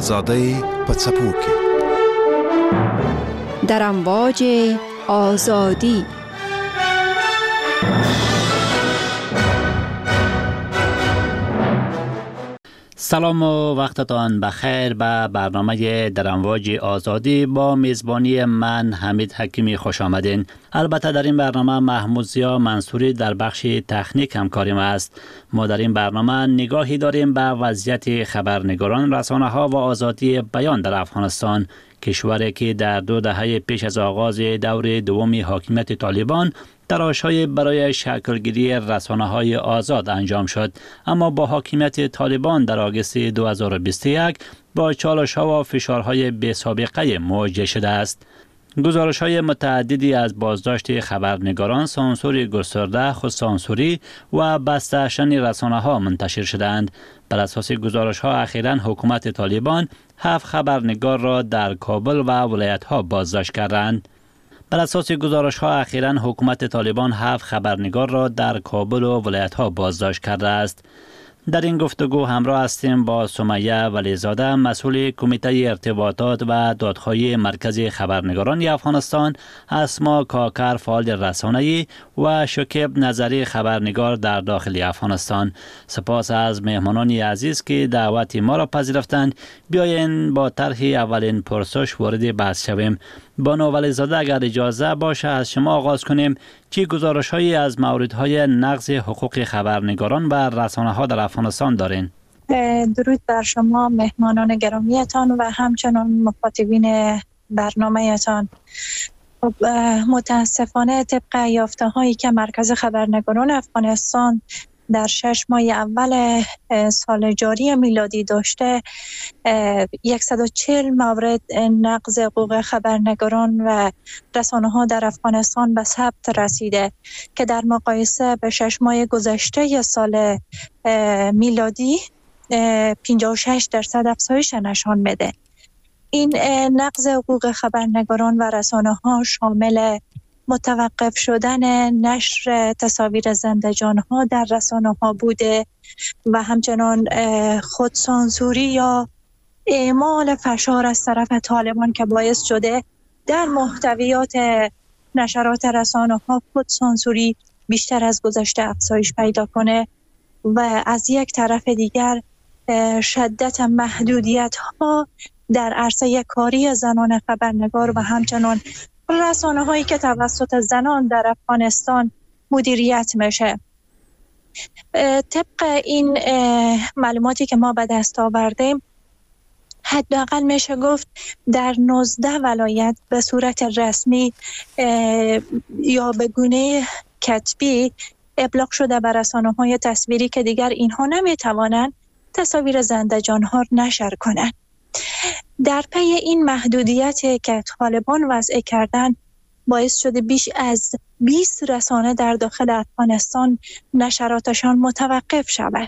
آزادی پڅپوکي در امواج آزادی. سلام و وقتتان بخیر به برنامه در امواج آزادی با میزبانی من حمید حکیمی خوش آمدین. البته در این برنامه محمود ضیا منصوری در بخش تکنیک همکاریم است. ما در این برنامه نگاهی داریم به وضعیت خبرنگاران، رسانه‌ها و آزادی بیان در افغانستان، کشوری که در 2 دهه پیش از آغاز دور دوم حاکمیت طالبان تلاش‌های برای شکلگیری رسانه‌های آزاد انجام شد، اما با حاکمیت طالبان در آگوست 2021 با چالش‌ها و فشارهای بی‌سابقه مواجه شده است. گزارش‌های متعددی از بازداشت خبرنگاران، سانسور گسترده، خودسانسوری و بسته شدن رسانه‌ها منتشر شدند. بر اساس گزارش‌ها اخیراً حکومت طالبان 7 خبرنگار را در کابل و ولایت‌ها بازداشت کردند. بر اساس گزارش‌ها اخیراً حکومت طالبان 7 خبرنگار را در کابل و ولایت‌ها بازداشت کرده است. در این گفتگو همراه هستیم با سمیه ولیزاده، مسئول کمیته ارتباطات و دادخواهی مرکز خبرنگاران افغانستان، اسما کاکر فعال رسانه‌ای و شکیب نظری خبرنگار در داخل افغانستان. سپاس از مهمانان عزیز که دعوت ما را پذیرفتند. بیایید با طرح اولین پرسش وارد بحث شویم. بانو ولیزاده، اگر اجازه باشه از شما آغاز کنیم. چه گزارش‌هایی از موردهای نقض حقوق خبرنگاران و رسانه‌ها در افغانستان دارین؟ درود بر شما مهمانان گرامیتان و همچنان مخاطبین برنامه‌تان. متاسفانه طبق یافته‌هایی که مرکز خبرنگاران افغانستان در 6 ماه اول سال جاری میلادی داشته، 140 مورد نقض حقوق خبرنگاران و رسانه‌ها در افغانستان به ثبت رسیده که در مقایسه به 6 ماه گذشته سال میلادی 56% افزایش نشان میده. این نقض حقوق خبرنگاران و رسانه‌ها شامل متوقف شدن نشر تصاویر زنده جان‌ها در رسانه‌ها بوده و همچنان خودسانسوری یا اعمال فشار از طرف طالبان که باعث شده در محتویات نشرات رسانه‌ها خودسانسوری بیشتر از گذشته افزایش پیدا کنه و از یک طرف دیگر شدت محدودیت‌ها در عرصه کاری زنان خبرنگار و همچنان رسانه هایی که توسط زنان در افغانستان مدیریت میشه. طبق این معلوماتی که ما به دست آوردیم، حداقل میشه گفت در 19 ولایت به صورت رسمی یا به گونه کتبی ابلاغ شده بر رسانه های تصویری که دیگر اینها نمیتوانند تصاویر زنده جان‌ها نشر کنند. در پی این محدودیتی که طالبان وضع کردن باعث شده بیش از 20 رسانه در داخل افغانستان نشراتشان متوقف شود.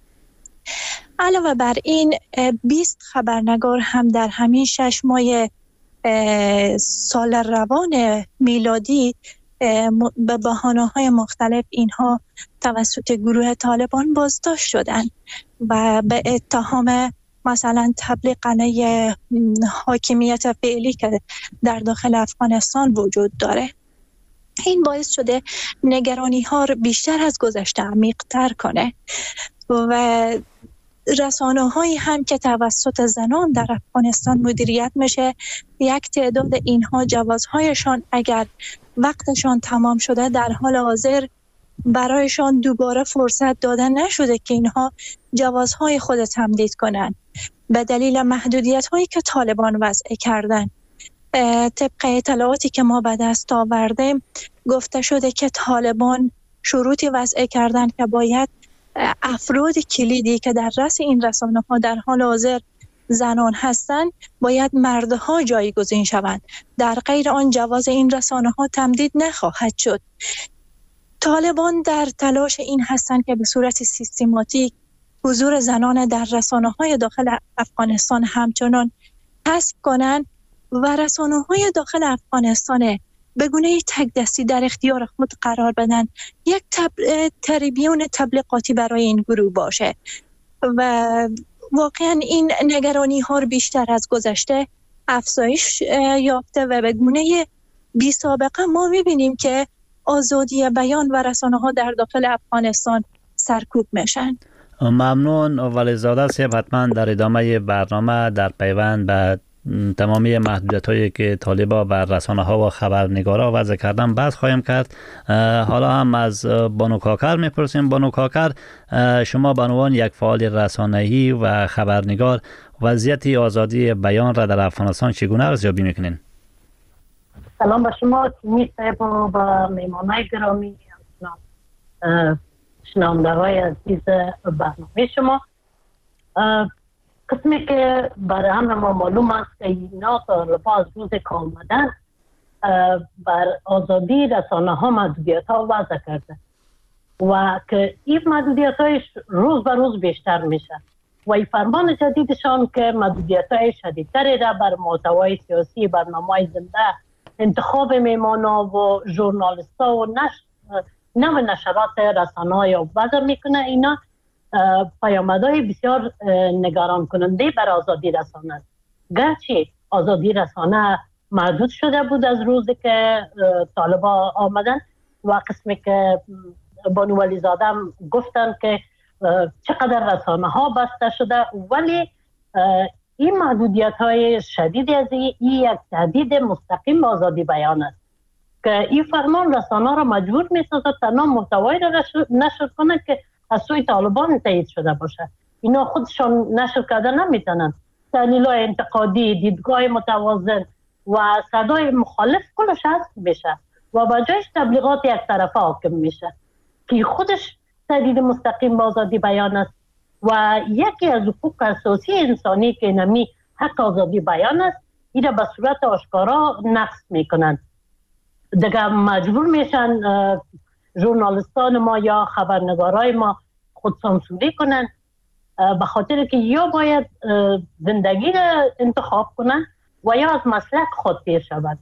علاوه بر این 20 خبرنگار هم در همین 6 ماه سال روان میلادی به بهانه‌های مختلف اینها توسط گروه طالبان بازداشت شدند و به اتهام مثلا تبلیغ حاکمیت فعلی که در داخل افغانستان وجود داره. این باعث شده نگرانی ها رو بیشتر از گذشته عمیق‌تر کنه و رسانه هایی هم که توسط زنان در افغانستان مدیریت میشه، یک تعداد اینها جوازهایشان اگر وقتشان تمام شده در حال حاضر برایشان دوباره فرصت داده نشده که اینها جوازهای خود تمدید کنند به دلیل محدودیت هایی که طالبان وضع کردن. طبق اطلاعاتی که ما به دست آوردیم گفته شده که طالبان شروطی وضع کردن که باید افراد کلیدی که در رأس این رسانه ها در حال حاضر زنان هستند باید مردها جایگزین شوند، در غیر آن جواز این رسانه ها تمدید نخواهد شد. طالبان در تلاش این هستند که به صورت سیستماتیک حضور زنان در رسانه‌های داخل افغانستان همچنان حذف کنند و رسانه‌های داخل افغانستان به گونه تک دستی در اختیار خود قرار بدن، یک تریبیون تبلیغاتی برای این گروه باشه و واقعا این نگرانی ها رو بیشتر از گذشته افزایش یافته و به گونه بی سابقه ما می‌بینیم که آزادی بیان و رسانه ها در داخل افغانستان سرکوب میشن. ممنون ولیزاده صاحب. حتما در ادامه برنامه در پیوند به تمامی محدودیت هایی که طالبا بر رسانه ها و خبرنگارا وضع کردن بحث خواهیم کرد. حالا هم از بانو کاکر میپرسیم. بانو کاکر، شما به عنوان یک فعال رسانه‌ای و خبرنگار وضعیت آزادی بیان را در افغانستان چگونه ارزیابی میکنین؟ سلام به شما تیمی صاحب و به میمانای گرامی، شنونده‌های عزیز برنامه شما. قسمی که برای همه ما معلوم است که اینا تا لباس روز که آمدن بر آزادی رسانه ها محدودیت ها وضع کرده و که این محدودیت هایش روز به روز بیشتر میشه و این فرمان جدیدشان که محدودیت های شدیدتری را بر محتوای سیاسی، برنامه زنده، انتخاب میمانا و ژورنالیست ها و نوع نشرات رسانه های وضع میکنه. اینا پیامدهای بسیار نگران کننده بر آزادی رسانه است. گرچه آزادی رسانه محدود شده بود از روزی که طالبا آمدن و قسمی که بانو ولیزاده گفتن که چقدر رسانه ها بسته شده، ولی این محدودیت های شدید از این یک تهدید مستقیم به آزادی بیان است که این فرمان رسانه را مجبور می سازد تنها محتوایی را نشر کنند که از سوی طالبان تایید شده باشه. اینا خودشان نشر کردن نمیتونن. تحلیل‌های انتقادی، دیدگاه متوازن و صدای مخالف کلش هست میشه و با جایش تبلیغات یک طرفه حاکم میشه که خودش تهدید مستقیم به آزادی بیان است و یکی از حقوق اساسی انسانی که نمی حق آزادی بیان است، این را به صورت آشکارا نقض میکنند. دیگه مجبور میشن ژورنالیستان ما یا خبرنگارای ما خود سانسوری کنن به خاطر که یا باید زندگی را انتخاب کنن و یا از مسلک خود پیر شود.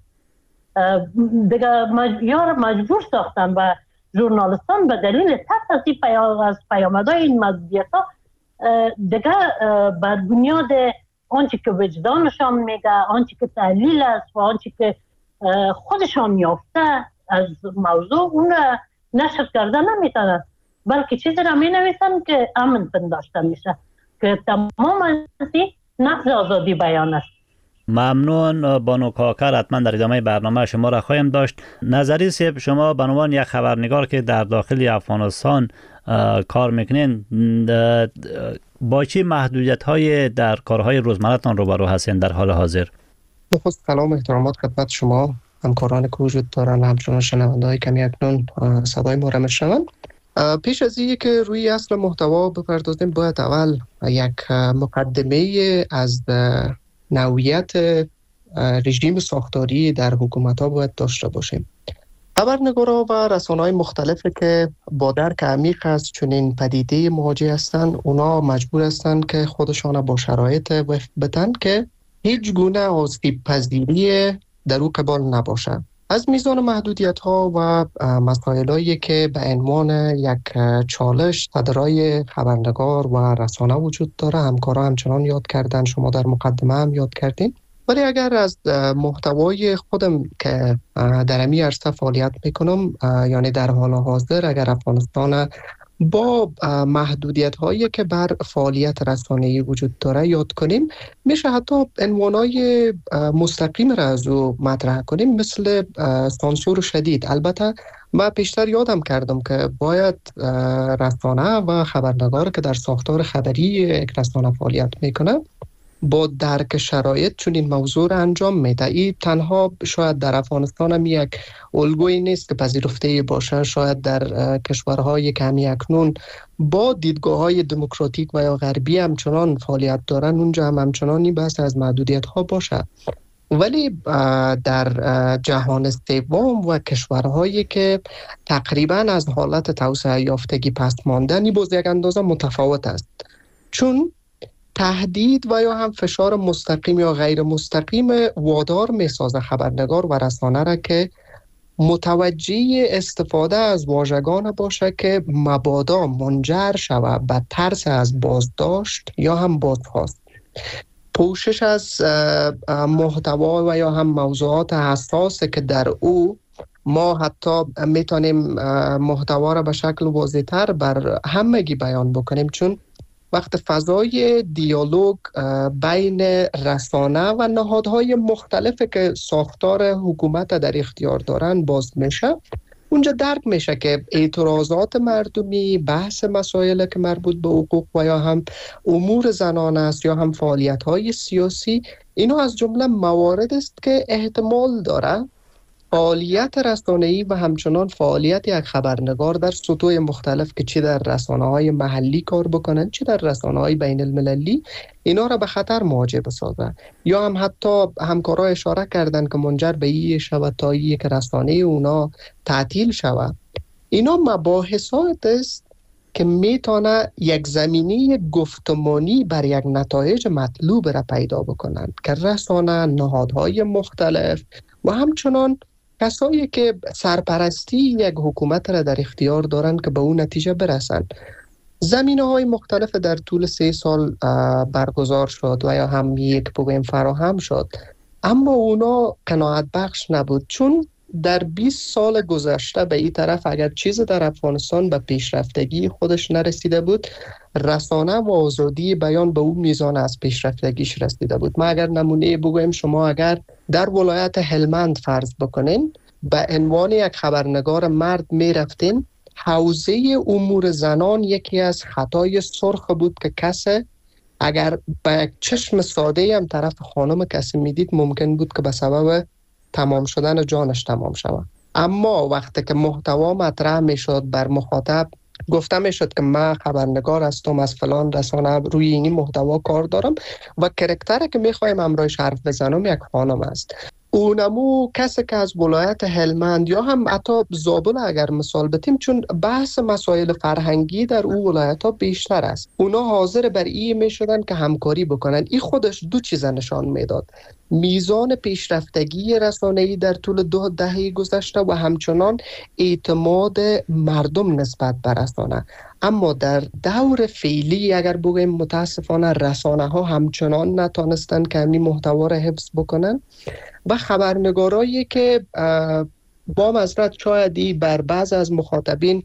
دیگه یا مجبور ساختن و ژورنالیستان به دلیل ترس از پیامدهای این محدودیت‌ها دیگه بر بنیاد آنچه که وجدانشان میگه، آنچه که تحلیل است و آنچه که خودشان یافته از موضوع اون نشر کردن نمیتونن، بلکه چیزی را می نویسن که امن پنداشته میشه که تمام از نقض آزادی بیان است. ممنون بانو کاکر. حتما در ادامه برنامه شما را خواهیم داشت. نظری صاحب، شما به عنوان یک خبرنگار که در داخل افغانستان کار میکنین، با چه محدودیت های در کارهای روزمره‌تان روبرو هستین در حال حاضر؟ نخست سلام و احترامات خدمت شما همکاران که وجود دارن، همچنان شنونده‌های کمی اکنون صدای ما را میشنوند. پیش از اینکه که روی اصل محتوا بپردازیم، باید اول یک مقدمه از نوعیت رژیم ساختاری در حکومت‌ها باید داشته باشیم. خبرنگارا و رسانه‌های مختلفی که با درک عمیق از چنین پدیده مواجه هستند، اونا مجبور هستند که خودشان با شرایط وفق بدن که هیچ گونه آسیب پذیری در او قبال نباشه. از میزان محدودیت‌ها و مسائلی که به عنوان یک چالش صدرای خبرنگار و رسانه وجود داره، همکارا همچنان یاد کردن، شما در مقدمه هم یاد کردین. ولی اگر از محتوای خودم که در امی عرصه فعالیت میکنم، یعنی در حال حاضر اگر افغانستان با محدودیت هایی که بر فعالیت رسانه‌ای وجود داره یاد کنیم، میشه حتی عنوانای مستقیم را از او مطرح کنیم، مثل سانسور شدید. البته من پیشتر یادم کردم که باید رسانه و خبرنگار که در ساختار خبری یک رسانه فعالیت میکنه با درک شرایط چون این موضوع را انجام میده. این تنها شاید در افغانستان هم یک الگویی نیست که پذیرفته باشه. شاید در کشورهای که همی اکنون با دیدگاه‌های دموکراتیک و یا غربی همچنان فعالیت دارن، اونجا هم همچنان این بحث از محدودیت ها باشه. ولی در جهان سوم و کشورهایی که تقریبا از حالت توسعه یافتگی پس ماندن، این باز یک اندازه متفاوت است، چون تهدید و یا هم فشار مستقیم یا غیر مستقیم وادار میسازه خبرنگار و رسانه را که متوجه استفاده از واژگان باشه که مبادا منجر شود به ترس از بازداشت یا هم بازخواست. پوشش از محتوا و یا هم موضوعات حساس که در او ما حتی میتونیم محتوا را به شکل واضح‌تر بر همگی بیان بکنیم، چون وقت فضای دیالوگ بین رسانه و نهادهای مختلفی که ساختار حکومت در اختیار دارن باز میشه، اونجا درک میشه که اعتراضات مردمی، بحث مسائل که مربوط به حقوق و یا هم امور زنان است یا هم فعالیت‌های سیاسی، اینا از جمله موارد است که احتمال داره فعالیت رسانه‌ای و همچنان فعالیت یک خبرنگار در سطوح مختلف که چی در رسانه‌های محلی کار بکنن چی در رسانه‌های بین المللی، اینا را به خطر مواجه بسازه. یا هم حتی همکارا اشاره کردن که منجر به این شود تا یک رسانه اونا تعطیل شود. اینا مباحثات است که میتونه یک زمینه گفتمانی بر یک نتایج مطلوب را پیدا بکنن که رسانه، نهادهای مختلف و همچنان کسایی که سرپرستی یک حکومت را در اختیار دارند که به اون نتیجه برسند. زمینه‌های مختلف در طول 3 سال برگزار شد و یا هم یک بگویم فراهم شد، اما اونا قناعت بخش نبود، چون در 20 سال گذشته به این طرف اگر چیز در افغانستان به پیشرفتگی خودش نرسیده بود، رسانه و آزادی بیان به اون میزان از پیشرفتگیش رسیده بود. ما اگر نمونه بگویم، شما اگر در ولایت هلمند فرض بکنین به عنوان یک خبرنگار مرد می رفتین، حوزه امور زنان یکی از خطای سرخ بود که کسی اگر به چشم ساده هم طرف خانم کسی میدید ممکن بود که به سبب تمام شدن جانش تمام شود. اما وقتی که محتوا مطرح میشد بر مخاطب گفته میشد که من خبرنگار هستم از فلان رسانه، روی اینی محتوا کار دارم و کرکتری که میخوایم امروز حرف بزنم یک خانم است، اونمو کسی که از ولایت هلمند یا هم حتی زابل اگر مثال بتیم، چون بحث مسائل فرهنگی در اون ولایت ها بیشتر است، اونا حاضر بر این می شدن که همکاری بکنن. این خودش دو چیز نشان میداد: میزان پیشرفتگی رسانه‌ای در طول 2 دهه گذشته و همچنان اعتماد مردم نسبت به رسانه. اما در دور فعلی اگر بگویم متاسفانه رسانه ها همچنان نتانستن که همین محتوا را حفظ بکنن و خبرنگارایی که با معذرت شایدی بر بعض از مخاطبین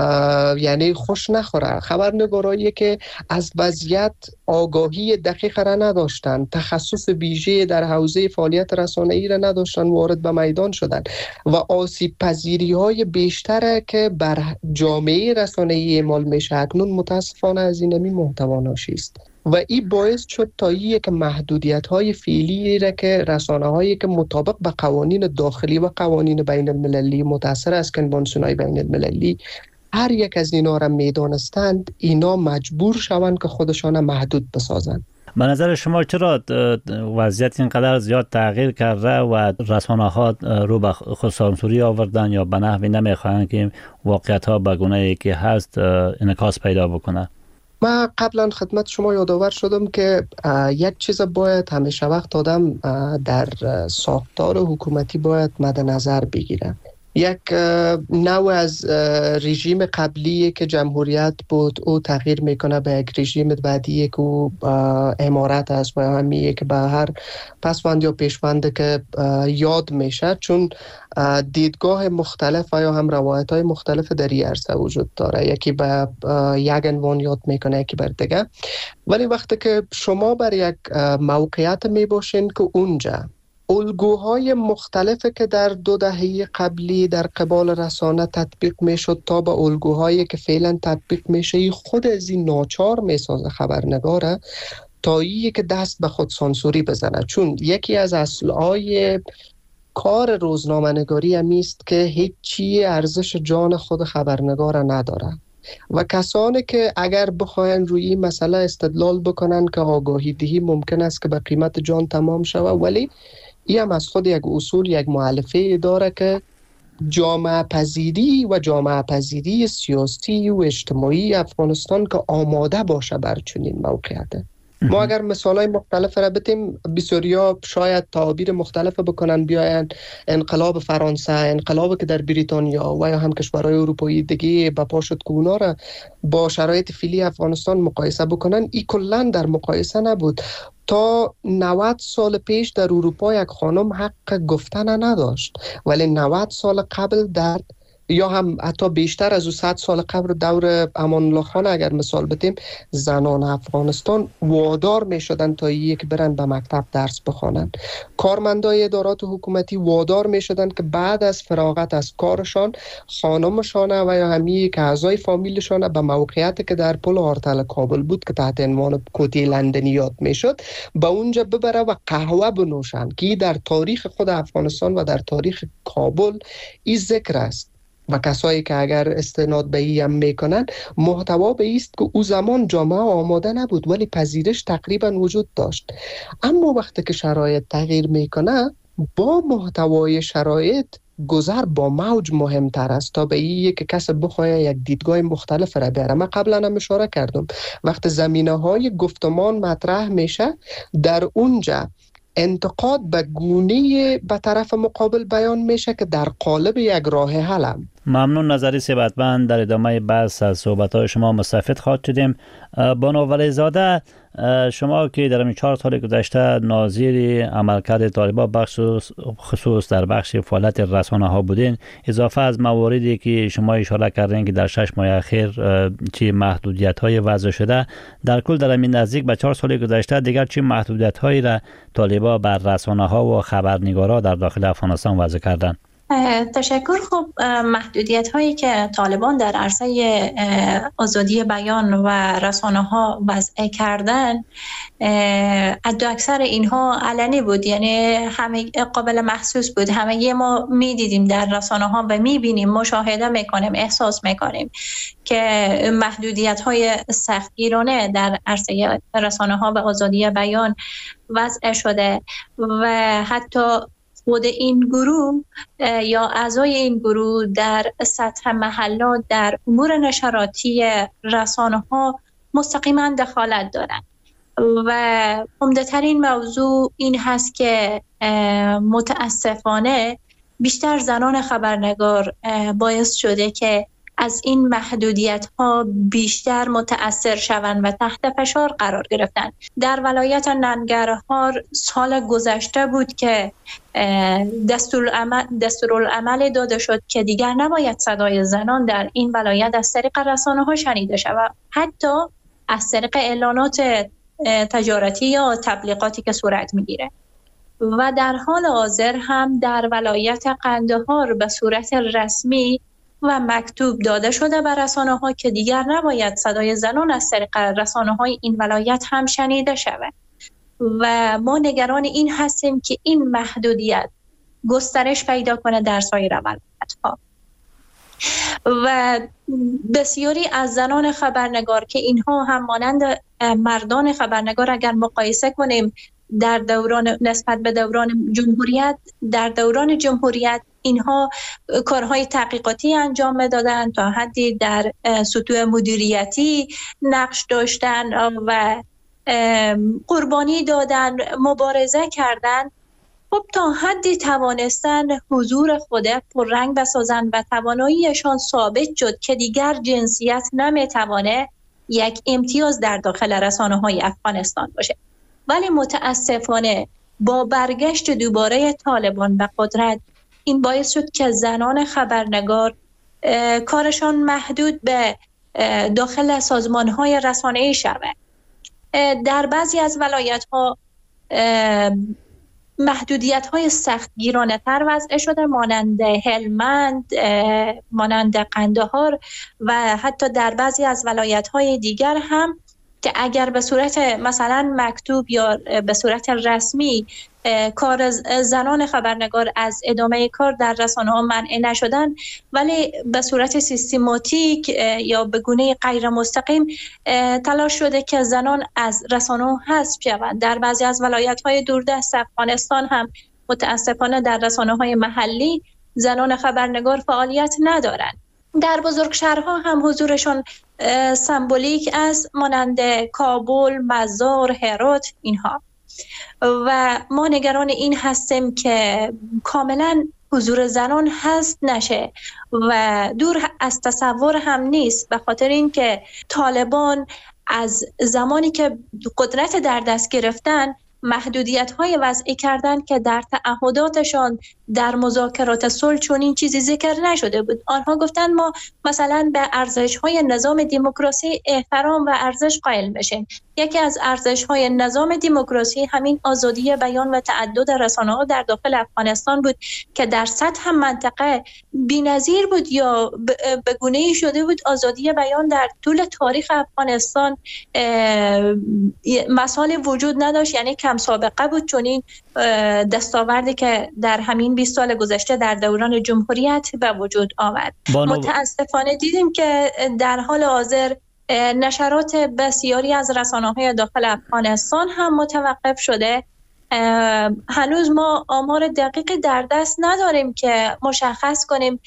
یعنی خوش نخوره، خبرنگارایی که از وضعیت آگاهی دقیق را نداشتن، تخصص ویژه در حوزه فعالیت رسانه‌ای را نداشتن، وارد به میدان شدن و آسیب پذیری های بیشتر که بر جامعه رسانه‌ای اعمال میشه اکنون متاسفانه از این محتوا ناشی است. و این باعث شد تا یک محدودیت‌های فعلی را که رسانه‌هایی که مطابق به قوانین داخلی و قوانین بین المللی متأثر از کنوانسیون‌های بین المللی هر یک از اینا را میدانستند، اینا مجبور شوند که خودشان محدود بسازند. به نظر شما چرا وضعیت اینقدر زیاد تغییر کرده و رسانه‌ها رو به خودسانسوری آوردن یا به نحوی نمیخواهند که واقعیت‌ها به گونه‌ای که هست انعکاس پیدا بکنه؟ ما قبلا خدمت شما یادآور شدم که یک چیز باید همیشه وقت آدم در ساختار حکومتی باید مد نظر بگیره. یک نوع از رژیم قبلی که جمهوریت بود او تغییر میکنه به یک رژیم بعدی که او امارت است و همیه که به هر پسوند یا پیشوند که یاد میشه، چون دیدگاه مختلف یا هم روایت های مختلف در این عرصه وجود داره، یکی به یک عنوان یاد میکنه یکی بر دیگه. ولی وقتی که شما بر یک موقعیت میباشین که اونجا الگوهای مختلفی که در 2 دهه قبلی در قبال رسانه تطبیق میشد تا به الگوهایی که فعلا تطبیق میشه، خود از این ناچار میسازه خبرنگاره تا این که دست به خود سانسوری بزنه. چون یکی از اصلهای کار روزنامه نگاری همیست که هیچ چیه ارزش جان خود خبرنگار نداره و کسانی که اگر بخواین روی این مسئله استدلال بکنن که آگاهی دهی ممکن است که به قیمت جان تمام شود، ولی این هم از خود یک اصول، یک مؤلفه داره که جامعه پذیری سیاسی و اجتماعی افغانستان که آماده باشه بر چنین موقعیت. ما اگر مثالای مختلف را بتیم، بسیاریا شاید تعابیر مختلف بکنن، بیاین انقلاب فرانسه، انقلابی که در بریتانیا و یا هم کشورهای اروپایی دیگه به پا شد که اونا را با شرایط فعلی افغانستان مقایسه بکنن، این کلا در مقایسه نبود. تا 90 سال پیش در اروپا یک خانم حق گفتن نداشت، ولی 90 سال قبل در یا هم حتی بیشتر از 100 سال قبل دور امان الله خان اگر مثال بتیم، زنان افغانستان وادار می شدن تا یک برن به مکتب درس بخوانند. کارمندای ادارات حکومتی وادار می شدن که بعد از فراغت از کارشان خانمشان و یا همی که اعضای فامیلشان به موقعیتی که در پل آرتل کابل بود که تحت عنوان کوتی لندنی یاد می شد به اونجا ببره و قهوه بنوشند، که در تاریخ خود افغانستان و در تاریخ کابل این ذکر است. و کسایی که اگر استناد به این هم میکنن، محتوا به ایست که او زمان جامعه آماده نبود ولی پذیرش تقریبا وجود داشت. اما وقتی که شرایط تغییر میکنه، با محتوای شرایط گذر با موج مهمتر است تا به این که کس بخواه یک دیدگاه مختلف را بیاره. من قبلا هم اشاره کردم، وقت زمینه های گفتمان مطرح میشه، در اونجا انتقاد به گونه به طرف مقابل بیان میشه که در قالب یک راه حل هم. ممنون. نظری ثروتمند. در ادامه بحث از صحبت‌های شما مستفید خواهد شدیم. بانو ولیزاده، شما که در این 4 سال گذشته ناظر عملکرد طالبان خصوص در بخش فعالیت رسانه‌ها بودین، اضافه از مواردی که شما اشاره کردین که در 6 ماه اخیر چه محدودیت‌های وضع شده، در کل در این نزدیک به 4 سال گذشته دیگر چه محدودیت‌هایی را طالبان بر رسانه‌ها و خبرنگارا در داخل افغانستان وضع کردند؟ تشکر. خب محدودیت هایی که طالبان در عرصه آزادی بیان و رسانه ها وضع کردن، حد اکثر اینها علنی بود، یعنی همه قابل محسوس بود. همه ما میدیدیم در رسانه ها و میبینیم، مشاهده میکنیم، احساس میکنیم که محدودیت های سختگیرانه در عرصه رسانه ها و آزادی بیان وضع شده و حتی خود این گروه یا اعضای این گروه در سطح محلات در امور نشراتی رسانه ها مستقیما دخالت دارند و عمده‌ترین موضوع این هست که متاسفانه بیشتر زنان خبرنگار باعث شده که از این محدودیت ها بیشتر متأثر شوند و تحت فشار قرار گرفتند. در ولایت ننگرهار سال گذشته بود که دستورالعمل داده شد که دیگر نباید صدای زنان در این ولایت از طریق رسانه ها شنیده شود، حتی از طریق اعلانات تجارتی یا تبلیغاتی که صورت میگیره. و در حال حاضر هم در ولایت قندهار به صورت رسمی و مکتوب داده شده به رسانه‌ها که دیگر نباید صدای زنان از طریق رسانه‌های این ولایت هم شنیده شود و ما نگران این هستیم که این محدودیت گسترش پیدا کنه در سایر ولایت‌ها. و بسیاری از زنان خبرنگار که اینها هم مانند مردان خبرنگار اگر مقایسه کنیم در دوران نسبت به دوران جمهوریت، در دوران جمهوریت اینها کارهای تحقیقاتی انجام دادن، تا حدی در سطوح مدیریتی نقش داشتن و قربانی دادن، مبارزه کردن. خب تا حدی توانستن حضور خود پررنگ بسازن و تواناییشان ثابت شد که دیگر جنسیت نمیتوانه یک امتیاز در داخل رسانه‌های افغانستان باشه. ولی متاسفانه با برگشت دوباره طالبان به قدرت، این باعث شد که زنان خبرنگار کارشان محدود به داخل سازمان‌های رسانه‌ای شود. در بعضی از ولایت‌ها محدودیت‌های سختگیرانه‌تر وضع شده، مانند هلمند، مانند قندهار و حتی در بعضی از ولایت‌های دیگر هم که اگر به صورت مثلا مکتوب یا به صورت رسمی کار زنان خبرنگار از ادامه کار در رسانه‌ها منع نشدن، ولی به صورت سیستماتیک یا به گونه غیر مستقیم تلاش شده که زنان از رسانه‌ها حذف شوند. در بعضی از ولایت‌های دوردست افغانستان هم متاسفانه در رسانه‌های محلی زنان خبرنگار فعالیت ندارند. در بزرگ شهرها هم حضورشان سمبولیک است، مانند کابل، مزار، هرات اینها. و ما نگران این هستیم که کاملا حضور زنان هست نشه و دور از تصور هم نیست، به خاطر اینکه طالبان از زمانی که قدرت در دست گرفتن محدودیت‌های وضعی کردن که در تعهداتشان در مذاکرات صلح چون این چیزی ذکر نشده بود. آنها گفتن ما مثلا به ارزش‌های نظام دموکراسی احترام و ارزش قائل بشیم. یکی از ارزش‌های نظام دموکراسی همین آزادی بیان و تعدد رسانه‌ها در داخل افغانستان بود که در سطح منطقه بی‌نظیر بود یا به گونه‌ای شده بود آزادی بیان در طول تاریخ افغانستان مثال وجود نداشت، یعنی کم سابقه بود چون این دستاوردی که در همین 20 سال گذشته در دوران جمهوریت به وجود آمد. متاسفانه دیدیم که در حال حاضر نشرات بسیاری از رسانه‌های داخل افغانستان هم متوقف شده. هنوز ما آمار دقیقی در دست نداریم که مشخص کنیم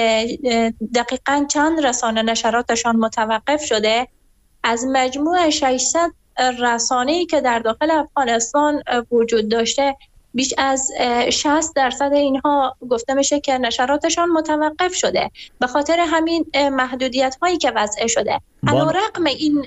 دقیقاً چند رسانه نشراتشان متوقف شده. از مجموع 600 رسانه‌ای که در داخل افغانستان وجود داشته بیش از 60% اینها گفته میشه که نشراتشان متوقف شده به خاطر همین محدودیت هایی که وضع شده. علیرغم این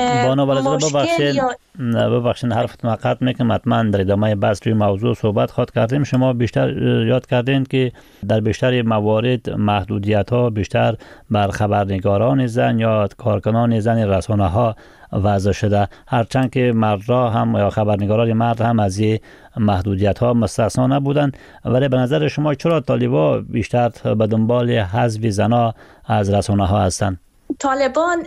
مشکل ببخشید حرفتون قطع میکنم، حتما در ادامه بحث روی موضوع صحبت خواهد کردیم. شما بیشتر یاد کردین که در بیشتر موارد محدودیت ها بیشتر بر خبرنگاران زن یا کارکنان زن رسانه ها وضع شده، هرچند که مردها هم یا خبرنگاران مرد هم از این محدودیت ها مستثنا نبودند. ولی به نظر شما چرا طالبان بیشتر به دنبال حذف زنها از رسانه ها هستند؟ طالبان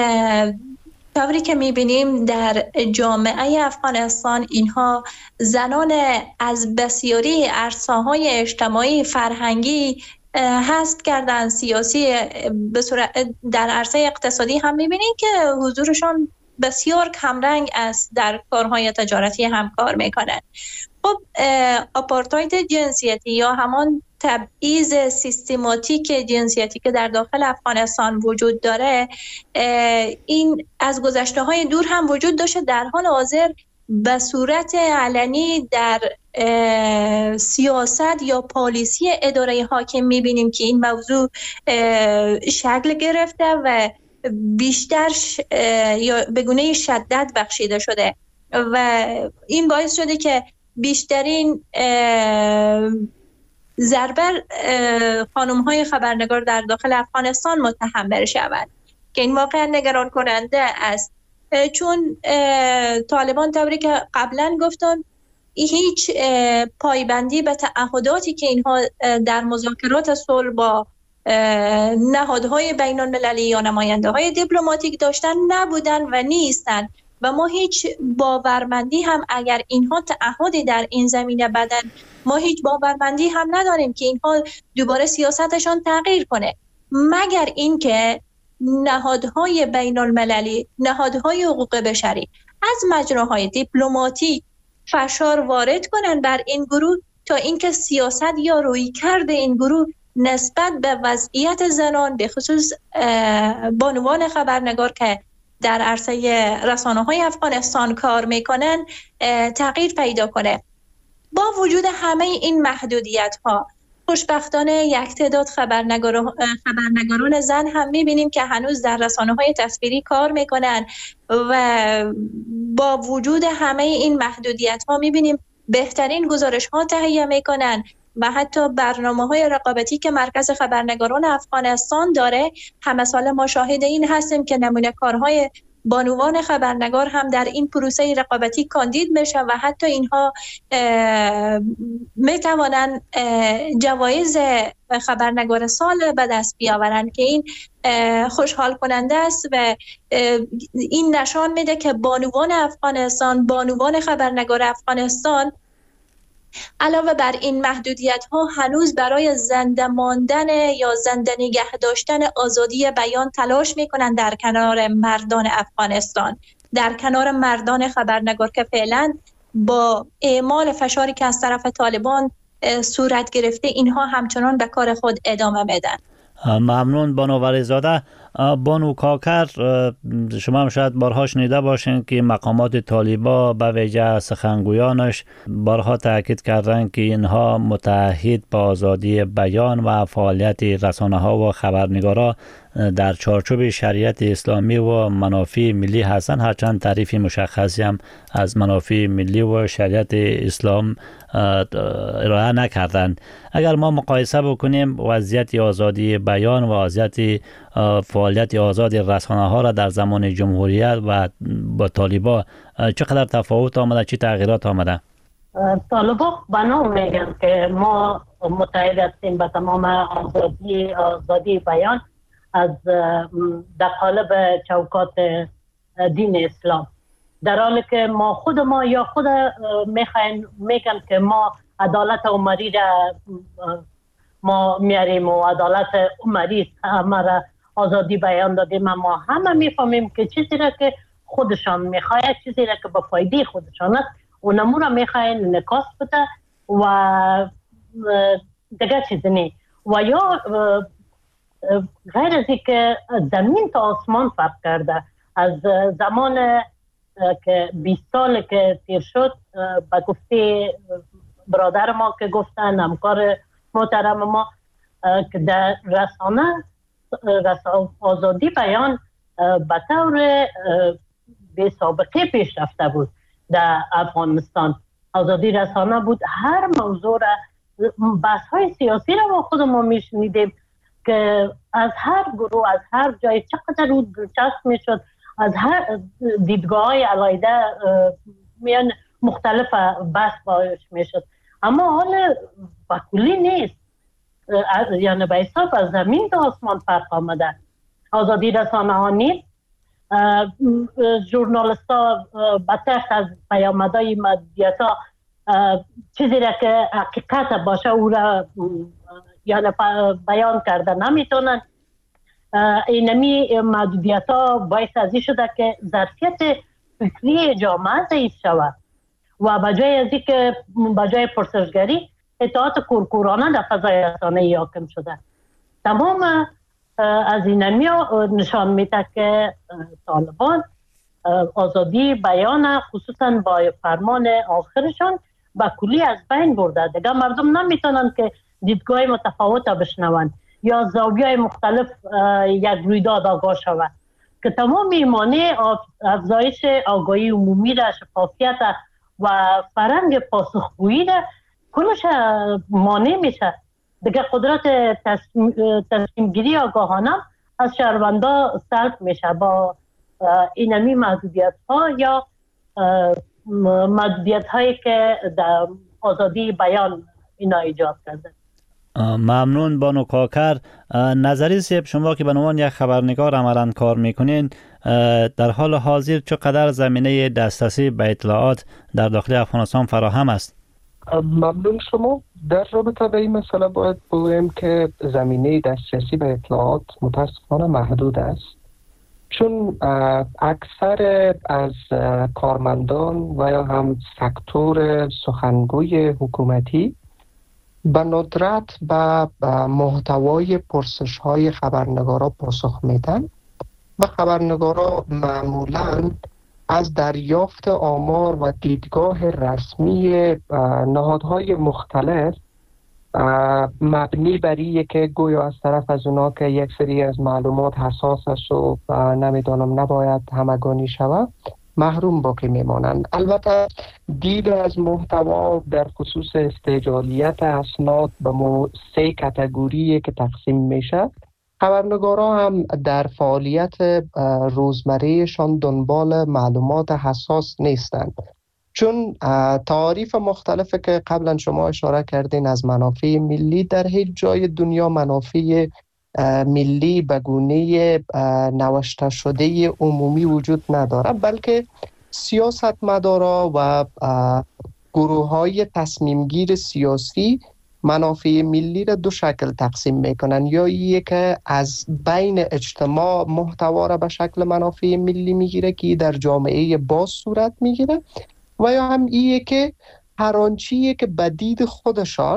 طوری که می‌بینیم در جامعه افغانستان اینها زنان از بسیاری عرصه‌های اجتماعی فرهنگی حذف کردن، سیاسی به صورت در عرصه اقتصادی هم می‌بینیم که حضورشان بسیار کمرنگ است، در کارهای تجارتی هم کار میکنن. خب آپارتاید جنسیتی یا همان تبعیض سیستماتیک جنسیتی که در داخل افغانستان وجود داره، این از گذشته‌های دور هم وجود داشته. در حال حاضر به صورت علنی در سیاست یا پالیسی اداره حاکم می‌بینیم که این موضوع شکل گرفته و بیشتر یا به گونه شدت بخشیده شده و این باعث شده که بیشترین ضربه خانم‌های خبرنگار در داخل افغانستان متحمل شوند که این واقعا نگران کننده است، چون طالبان طوری که قبلا گفتن هیچ پایبندی به تعهداتی که اینها در مذاکرات صلح با نهادهای بین المللی یا نماینده های دیپلماتیک داشتن نبودن و نیستن و ما هیچ باورمندی هم اگر اینها تعهدی در این زمینه بدن، ما هیچ باورمندی هم نداریم که اینها دوباره سیاستشان تغییر کنه، مگر اینکه نهادهای بین المللی، نهادهای حقوق بشری از مجراهای دیپلماتیک فشار وارد کنن بر این گروه تا اینکه سیاست یا رویکرد این گروه نسبت به وضعیت زنان به خصوص بانوان خبرنگار که در عرصه رسانه‌های افغانستان کار میکنن تغییر پیدا کنه. با وجود همه این محدودیت‌ها خوشبختانه یک تعداد خبرنگاران زن هم می‌بینیم که هنوز در رسانه‌های تصویری کار میکنن و با وجود همه این محدودیت‌ها می‌بینیم بهترین گزارش‌ها تهیه میکنن و حتی برنامه‌های رقابتی که مرکز خبرنگاران افغانستان داره، همه سال ما شاهد این هستیم که نمونه کارهای بانوان خبرنگار هم در این پروسه رقابتی کاندید میشه و حتی اینها میتوانن جوایز خبرنگار سال به دست بیاورن که این خوشحال کننده است و این نشان میده که بانوان افغانستان، بانوان خبرنگار افغانستان علاوه بر این محدودیت‌ها هنوز برای زنده ماندن یا زنده نگه داشتن آزادی بیان تلاش می‌کنند در کنار مردان افغانستان، در کنار مردان خبرنگار که فعلا با اعمال فشاری که از طرف طالبان صورت گرفته اینها همچنان به کار خود ادامه میدن. ممنون بانو ولیزاده. بانو کاکر، شما هم شاید بارها شنیده باشین که مقامات طالبا به ویژه سخنگویانش بارها تاکید کردند که اینها متعهد به آزادی بیان و فعالیت رسانه‌ها و خبرنگارا در چارچوب شریعت اسلامی و منافع ملی هستند، هرچند تعریف مشخصی هم از منافع ملی و شریعت اسلام ارائه نکردند. اگر ما مقایسه بکنیم وضعیت آزادی بیان و وضعیت فعالیت آزاد رسانه‌ها را در زمان جمهوریت و با طالبا چقدر تفاوت آمده، چه تغییرات آمده؟ طالبا بنا میگن که ما متحد هستیم به تمام آزادی بیان از در قالب چوکات دین اسلام، در حالی که خود میگن که ما عدالت عمری را ما میاریم و عدالت عمری همه آزادی بیان دادیم. ما همه میفهمیم که چیزی را که خودشان میخواید، چیزی را که به فایده خودشان است، اونمو را میخواید نکاس بده و دیگه چیزی نی. و یا غیر از این که زمین تا آسمان فرق کرده، از زمان که 20 سال که تیر شد به گفته برادر ما که گفتن، همکار محترم ما، که در رسانه آزادی بیان به طور بی سابقه پیش رفته بود. در افغانستان آزادی رسانه بود، هر موضوع را، بحث های سیاسی را ما خودمون میشنیدیم که از هر گروه، از هر جای چقدر او دلچسب میشد، از هر دیدگاه های علیده میان مختلف بحث باش میشد. اما حال بکلی نیست، یعنی به حساب از زمین تا آسمان فرق آمده. آزادی رسانه ها نیست، ژورنالیست ها به تحت از پیامدهای مدیریت ها چیزی را که حقیقت باشه او را یعنی بیان کرده نمیتونن. اینمی محدودیت ها باعث ازی شده که ظرفیت فکری جامعه ضعیف شود و بجای ازی که بجای پرسشگری اطاعت کورکورانه در فضای رسانه‌ای حاکم شده. تمام از اینمی نشان میده که طالبان آزادی بیان خصوصا با فرمان آخرشان با کلی از بین برده. دیگه مردم نمیتونن که دیدگاه متفاوت بشنون یا زاویه مختلف یک رویداد آگاه شود که تمام مانع افزایش آگاهی عمومی را، شفافیت و فرهنگ پاسخگویی را کلش مانع میشه. دیگه قدرت تصمیم گیری آگاهانه از شهروندا سلب میشه با اینمی محدودیت ها یا محدودیت هایی که در آزادی بیان اینا ایجاد کرده. ممنون بانو کاکر. نظری سیب، شما که به عنوان یک خبرنگار عملاً کار میکنین، در حال حاضر چقدر زمینه دسترسی به اطلاعات در داخل افغانستان فراهم است؟ ممنون شما. در رابطه به این مسئله باید بگویم که زمینه دسترسی به اطلاعات متاسفانه محدود است، چون اکثر از کارمندان و یا هم سکتور سخنگوی حکومتی به ندرت به محتوای پرسش های خبرنگارا پاسخ میدن و خبرنگارا معمولاً از دریافت آمار و دیدگاه رسمی نهادهای مختلف مبنی بر اینه که گویا از طرف از اونا که یک سری از معلومات حساس است و نمیدانم نباید همگانی شود، محروم باقی میمانند. البته دید از محتوا در خصوص استعجالیت اسناد به 3 کاتگوری که تقسیم میشه. خبرنگارا هم در فعالیت روزمرهشان دنبال معلومات حساس نیستند، چون تعاریف مختلفی که قبلا شما اشاره کردین از منافع ملی، در هیچ جای دنیا منافع ملی به گونه نوشته شده عمومی وجود نداره، بلکه سیاستمدارا و گروه‌های تصمیمگیر سیاسی منافع ملی را 2 شکل تقسیم میکنن، یا یک که از بین اجتماع محتوا را به شکل منافع ملی میگیره که در جامعه باز صورت میگیره، و یا هم ایه که هر آنچیه که به دید خودشان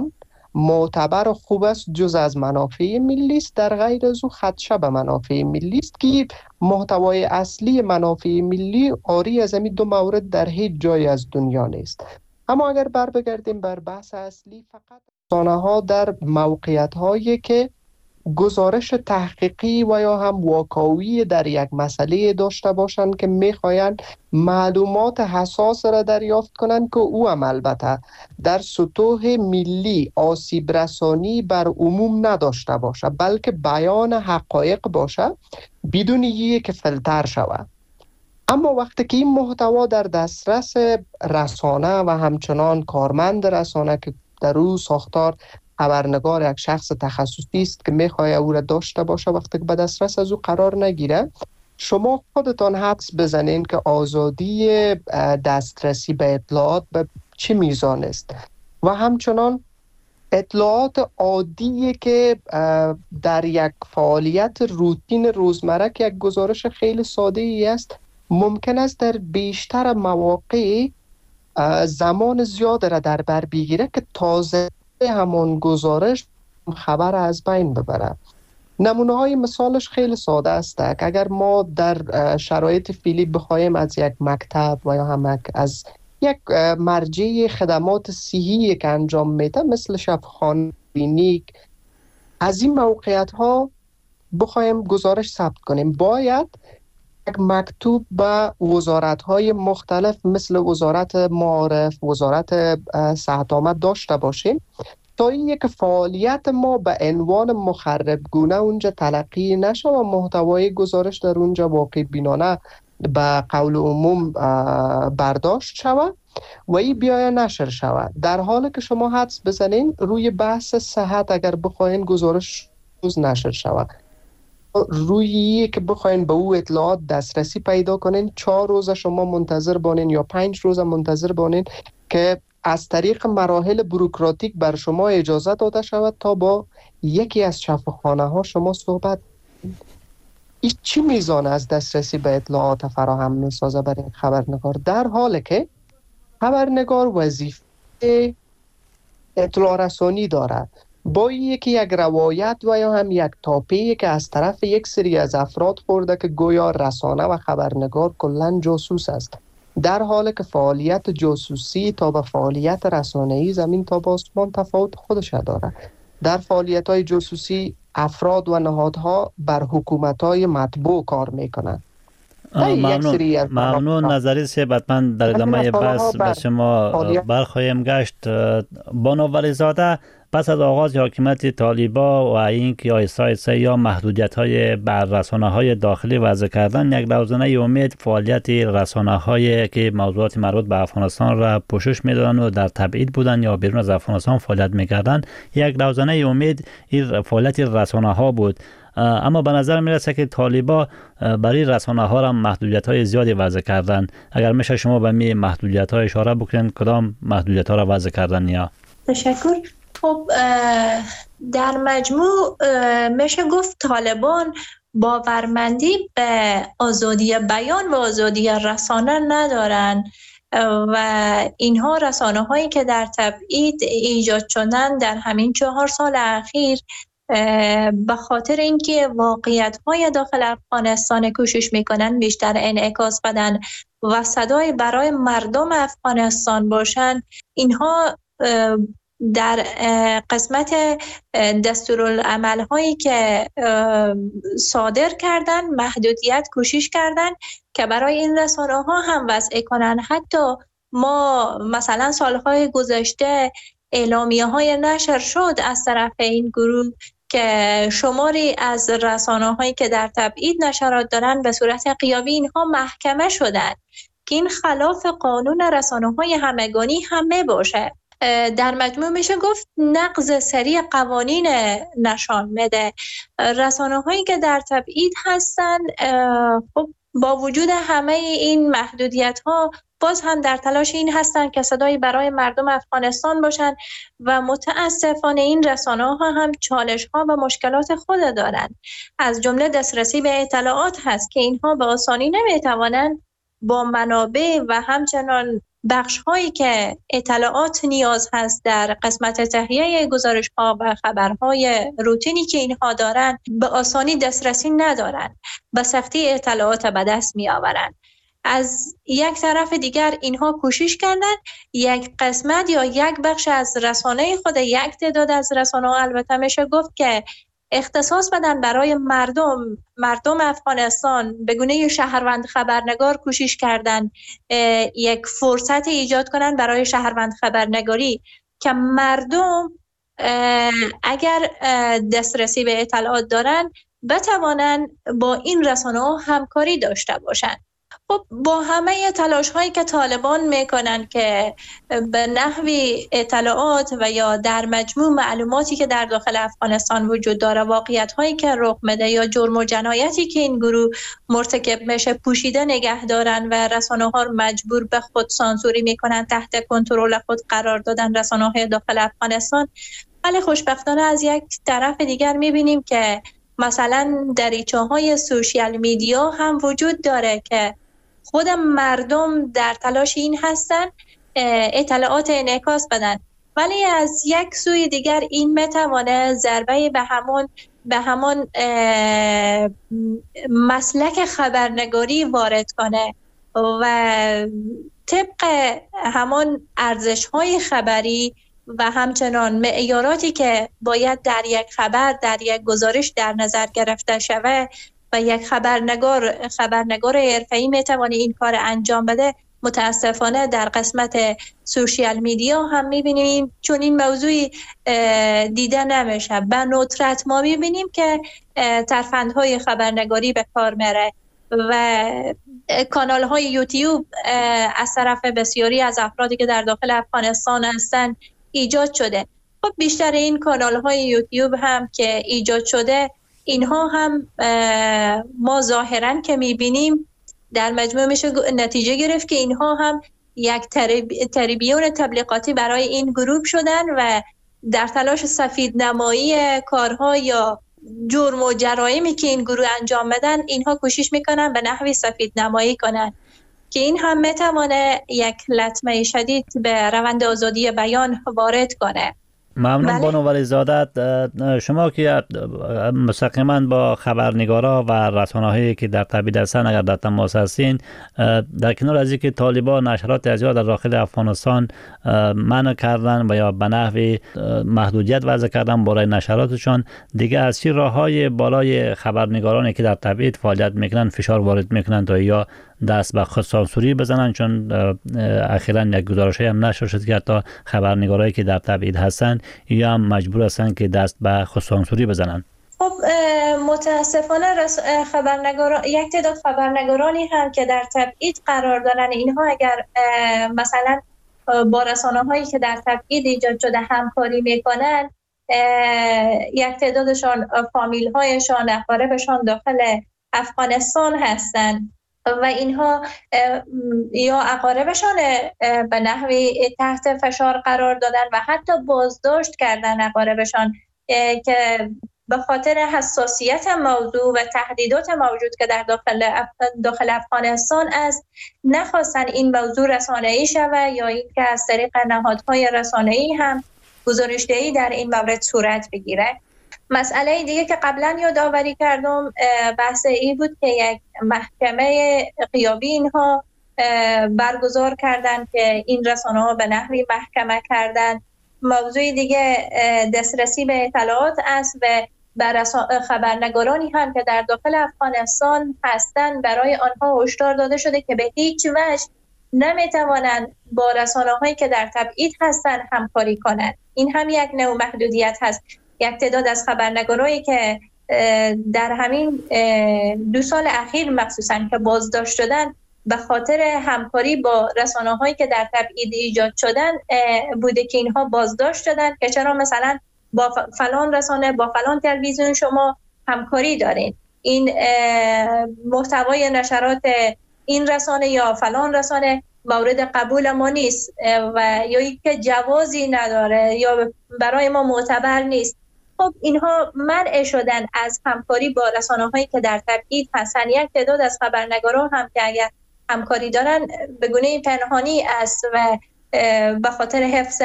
معتبر و خوب است جز از منافع ملی است، در غیر از او خدشه به منافع ملی است که محتوای اصلی منافع ملی عاری از این دو مورد در هیچ جای از دنیا نیست. اما اگر بگردیم بر بحث اصلی، فقط رسانه‌ها در موقعیت‌هایی که گزارش تحقیقی و یا هم واکاوی در یک مسئله داشته باشند که میخواین معلومات حساس را دریافت کنند که او هم البته در سطوح ملی آسیب رسانی بر عموم نداشته باشه، بلکه بیان حقایق باشه بدون یک فیلتر شود. اما وقتی که این محتوا در دسترس رسانه و همچنان کارمند رسانه که در او ساختار خبرنگار یک شخص تخصصی است که میخواد او را داشته باشه، وقتی که به دسترس از او قرار نگیره، شما خودتان حدس بزنین که آزادی دسترسی به اطلاعات به چه میزان است و همچنان اطلاعات عادی که در یک فعالیت روتین روزمره که یک گزارش خیلی ساده ای است، ممکن است در بیشتر مواقع زمان زیاد را در بر بگیره که تازه همون گزارش خبر از بین ببره. نمونه های مثالش خیلی ساده است که اگر ما در شرایط فعلی بخوایم از یک مکتب و یا هم از یک مرجع خدمات صحی که انجام میده مثل شفاخانه، کلینیک، از این موقعیت ها بخوایم گزارش ثبت کنیم، باید یک مکتوب به وزارت های مختلف مثل وزارت معارف، وزارت صحت آمد داشته باشیم تا این یک فعالیت ما به عنوان مخرب گونه اونجا تلقی نشه و محتوای گزارش در اونجا واقع بینانه به قول عموم برداشت شود و این بیای نشر شود. در حالی که شما حدس بزنین روی بحث صحت اگر بخواین گزارش روز نشر شود، روی که بخواین به او اطلاعات دسترسی پیدا کنین 4 روز شما منتظر بانین یا 5 روز منتظر بانین که از طریق مراحل بوروکراتیک بر شما اجازه داده شود تا با یکی از شفاخانه ها شما صحبت. این چی میزان از دسترسی به اطلاعات فراهم میسازه برای خبرنگار، در حالی که خبرنگار وظیفه اطلاع رسانی دارد. با یکی یک روایت و یا هم یک تاپی که از طرف یک سری از افراد خورده که گویا رسانه و خبرنگار کلن جاسوس است، در حالی که فعالیت جاسوسی تا به فعالیت رسانه‌ای زمین تا به آسمان تفاوت خودش داره. در فعالیت‌های جاسوسی افراد و نهادها بر حکومت‌های مطبوع کار میکنند. ممنون نظری سه بطمن در ادامه بحث به شما برخواهیم گشت. بانو ولیزاده، پس از آغاز حاکمیت طالبا و اینکه آیسا یا محدودیت‌های بر رسانه‌های داخلی وضع کردن، یک لحظه امید فعالیت رسانه‌هایی که موضوعات مربوط به افغانستان را پوشش می‌دادند و در تبعید بودند یا بیرون از افغانستان فعالیت می‌کردند، یک لحظه امید این فعالیت رسانه‌ها بود. اما به نظر میرسه که طالبا برای رسانه‌ها را محدودیت‌های زیادی وضع کردن. اگر میشه شما به می محدودیت‌ها اشاره بکنید، کدام محدودیت‌ها را وضع کردن؟ یا تشکر. خب در مجموع میشه گفت طالبان باورمندی به آزادی بیان و آزادی رسانه ندارن و اینها رسانه هایی که در تبعید ایجاد شدن در همین 4 سال اخیر به خاطر اینکه واقعیت های داخل افغانستان کوشش میکنن بیشتر انعکاس بدن و صدای برای مردم افغانستان باشن، اینها در قسمت دستورالعمل هایی که صادر کردن محدودیت کوشش کردن که برای این رسانه ها هم وضع کنن. حتی ما مثلا سالهای گذشته اعلامیه های نشر شد از طرف این گروه که شماری از رسانه هایی که در تبعید نشرات دارن به صورت غیابی اینها محکمه شدن که این خلاف قانون رسانه های همگانی هم باشه. در مجموع میشه گفت نقض سریع قوانین نشان میده. رسانه هایی که در تبعید هستن خب با وجود همه این محدودیت ها باز هم در تلاش این هستن که صدایی برای مردم افغانستان باشن و متاسفانه این رسانه ها هم چالش ها و مشکلات خود دارن. از جمله دسترسی به اطلاعات هست که اینها به آسانی نمیتوانند با منابع و همچنان بخش هایی که اطلاعات نیاز هست در قسمت تهیه گزارش ها و خبرهای روتینی که اینها دارن به آسانی دسترسی ندارن، به سختی اطلاعات به دست می آورن. از یک طرف دیگر اینها کوشش کردن یک قسمت یا یک بخش از رسانه خود، یک تعداد از رسانه ها البته میشه گفت که اختصاص بدن برای مردم افغانستان به گونه شهروند خبرنگار کوشش کردن یک فرصت ایجاد کنن برای شهروند خبرنگاری که مردم اگر دسترسی به اطلاعات دارن بتوانن با این رسانه ها همکاری داشته باشن. خب با همه تلاش هایی که طالبان میکنن که به نحوی اطلاعات و یا در مجموع معلوماتی که در داخل افغانستان وجود داره، واقعیت هایی که رخ میده یا جرم و جنایتی که این گروه مرتکب میشه پوشیده نگه دارن و رسانه ها مجبور به خود سانسوری میکنن، تحت کنترل خود قرار دادن رسانه های داخل افغانستان. ولی خوشبختانه از یک طرف دیگر میبینیم که مثلا دریچه های سوشیال میدیا هم وجود داره که خود مردم در تلاش این هستن اطلاعات انعکاس بدن، ولی از یک سوی دیگر این میتوانه ضربه به همون مسلک خبرنگاری وارد کنه و طبق همون ارزش‌های خبری و همچنان معیاراتی که باید در یک خبر، در یک گزارش در نظر گرفته شود و یک خبرنگار حرفه‌ای میتونه این کار انجام بده، متاسفانه در قسمت سوشیال میدیا هم میبینیم چون این موضوعی دیده نمیشه. به ندرت ما میبینیم که ترفندهای خبرنگاری به کار میره و کانال های یوتیوب از طرف بسیاری از افرادی که در داخل افغانستان هستن ایجاد شده. خب بیشتر این کانال های یوتیوب هم که ایجاد شده، اینها هم ما ظاهرا که میبینیم در مجموع میشه نتیجه گرفت که اینها هم یک تریبیون تبلیغاتی برای این گروه شدن و در تلاش سفید نمایی کارها یا جرم و جرایمی که این گروه انجام بدن، اینها کوشش میکنن به نحوی سفید نمایی کنن که این هم میتونه یک لطمه شدید به روند آزادی بیان وارد کنه. ممنون بانو ولیزاده. شما که مستقیما با خبرنگارا و رسانه‌هایی که در تبعید هستند اگر در تماس هستین، در کنار از اینکه طالبان نشرات از در داخل افغانستان منع کردن و یا به نحوی محدودیت وضع کردن برای نشراتشان، دیگه از چه راههای بالای خبرنگارانی که در تبعید فعالیت میکنن فشار وارد میکنن تا یا دست به خود سانسوری بزنن؟ چون اخیراً یک گزارشی هم نشر شد که حتی خبرنگارایی که در تبعید هستن یا هم مجبور هستن که دست به خود سانسوری بزنن. خب متاسفانه یک تعداد خبرنگارانی هم که در تبعید قرار دارن، اینها اگر مثلا با رسانه‌هایی که در تبعید ایجاد شده همکاری میکنن، یک تعدادشان فامیل‌هایشان، اقاربشان داخل افغانستان هستن و اینها یا اقاربشان به نحوی تحت فشار قرار دادن و حتی بازداشت کردن اقاربشان که به خاطر حساسیت موضوع و تهدیدات موجود که در داخل افغانستان است، نخواستن این موضوع رسانه‌ای شود یا اینکه از طریق نهادهای رسانه‌ای هم گزارش‌دهی در این مورد صورت بگیره. مسئله دیگه که قبلا یادآوری کردم بحث این بود که یک محکمه غیابی اینها برگزار کردن که این رسانه ها به نحوی محکمه کردن. موضوع دیگه دسترسی به اطلاعات است و بر خبرنگارانی هم که در داخل افغانستان هستند برای آنها هشدار داده شده که به هیچ وجه نمیتوانند با رسانه هایی که در تبعید هستند همکاری کنند. این هم یک نوع محدودیت هست. یک تعداد از خبرنگارایی که در همین 2 سال اخیر مخصوصا که بازداشت شدن به خاطر همکاری با رسانه‌هایی که در تبعید ایجاد شدن بوده که اینها بازداشت شدن که چرا مثلا با فلان رسانه، با فلان تلویزیون شما همکاری دارین، این محتوای نشرات این رسانه یا فلان رسانه مورد قبول ما نیست و یا اینکه جوازی نداره یا برای ما معتبر نیست. خب اینها منع شدن از همکاری با رسانه‌هایی که در تبعید هستن. یک تعداد از خبرنگاران هم که اگر همکاری دارن به گونه پنهانی است و به خاطر حفظ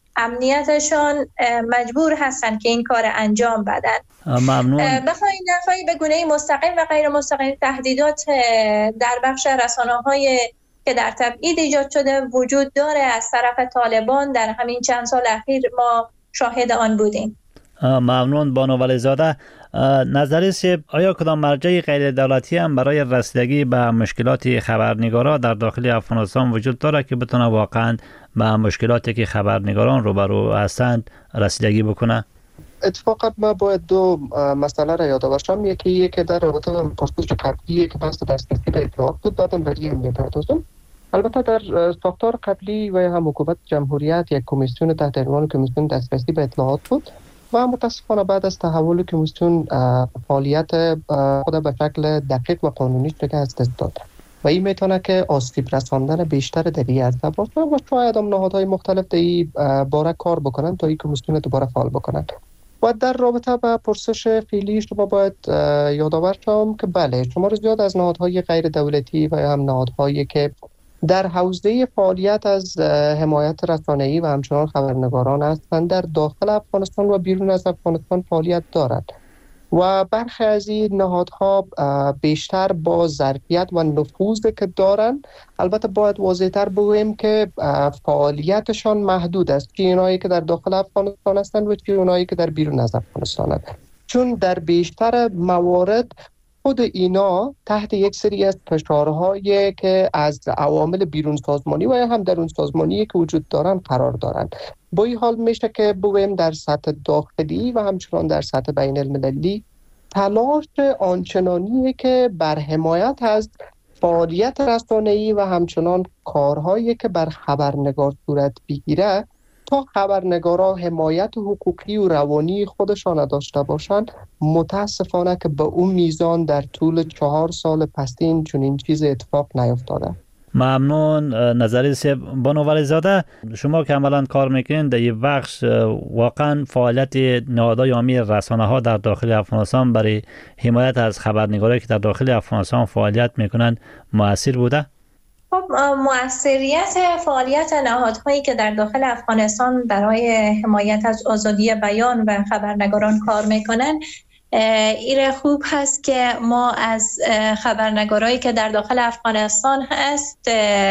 امنیتشان مجبور هستن که این کار انجام بدن. ممنون. بخواهی به گونه مستقیم و غیر مستقیم تهدیدات در بخش رسانه‌های که در تبعید ایجاد شده وجود داره از طرف طالبان. در همین چند سال اخیر ما شاهد آن بودیم. ممنون بانو ولیزاده. نظری سیب، آیا کدام مرجع غیر دولتی هم برای رسیدگی به مشکلات خبرنگارا در داخل افغانستان وجود داره که بتونه واقعا به مشکلاتی که خبرنگاران روبرو هستند رسیدگی بکنه؟ اتفاقا ما باید دو مسئله را یاد باشم. یکی که در رابطه با پرسش قبلی که بحث دسترسی به اطلاعات بود بعدم به این میپردازم. البته در ساختار قبلی و هم حکومت جمهوریت یک کمیسیون تحت عنوان کمیسیون دسترسی به اطلاعات بود و متاسفانه بعد از تحول کمیسیون فعالیت خود به شکل دقیق و قانونی شده از دست داد و این میتونه که آسیب رساندن بیشتر در این عرصه باشه و شاید هم نهادهای مختلف در این باره کار بکنن تا این کمیسیون دوباره فعال بکنن. و در رابطه با پرسش فعلی شما باید یادآور شم که بله شمار زیاد از نهادهای غیر دولتی و هم نهادهایی که در حوزه فعالیت از حمایت رسانه‌ای و همچنان خبرنگاران هستند در داخل افغانستان و بیرون از افغانستان فعالیت دارند و برخی از این نهادها بیشتر با ظرفیت و نفوذی که دارند. البته باید واضح‌تر بگوییم که فعالیتشان محدود است، چه اونایی که در داخل افغانستان هستند و چه اونایی که در بیرون از افغانستان هستند، چون در بیشتر موارد خود اینا تحت یک سری از فشارهایی که از عوامل بیرون سازمانی و هم درون سازمانی که وجود دارن قرار دارند. با این حال میشه که بگوییم در سطح داخلی و همچنان در سطح بین المللی تلاش آنچنانی که بر حمایت از فعالیت رسانه‌ای و همچنان کارهایی که بر خبرنگار صورت بگیره تا خبرنگارا حمایت حقوقی و روانی خودشان داشته باشند، متاسفانه که به اون میزان در طول 4 سال پسین چنین چیز اتفاق نیفتاده. ممنون. نظری سیب، بانو ولیزاده، شما که عملا کار میکنین در این بخش واقعا فعالیت نهادهای عامی رسانه ها در داخل افغانستان برای حمایت از خبرنگارایی که در داخل افغانستان فعالیت میکنن مؤثر بوده؟ خب مؤثریت فعالیت نهادهایی که در داخل افغانستان برای حمایت از آزادی بیان و خبرنگاران کار میکنن ایره خوب هست که ما از خبرنگارایی که در داخل افغانستان هست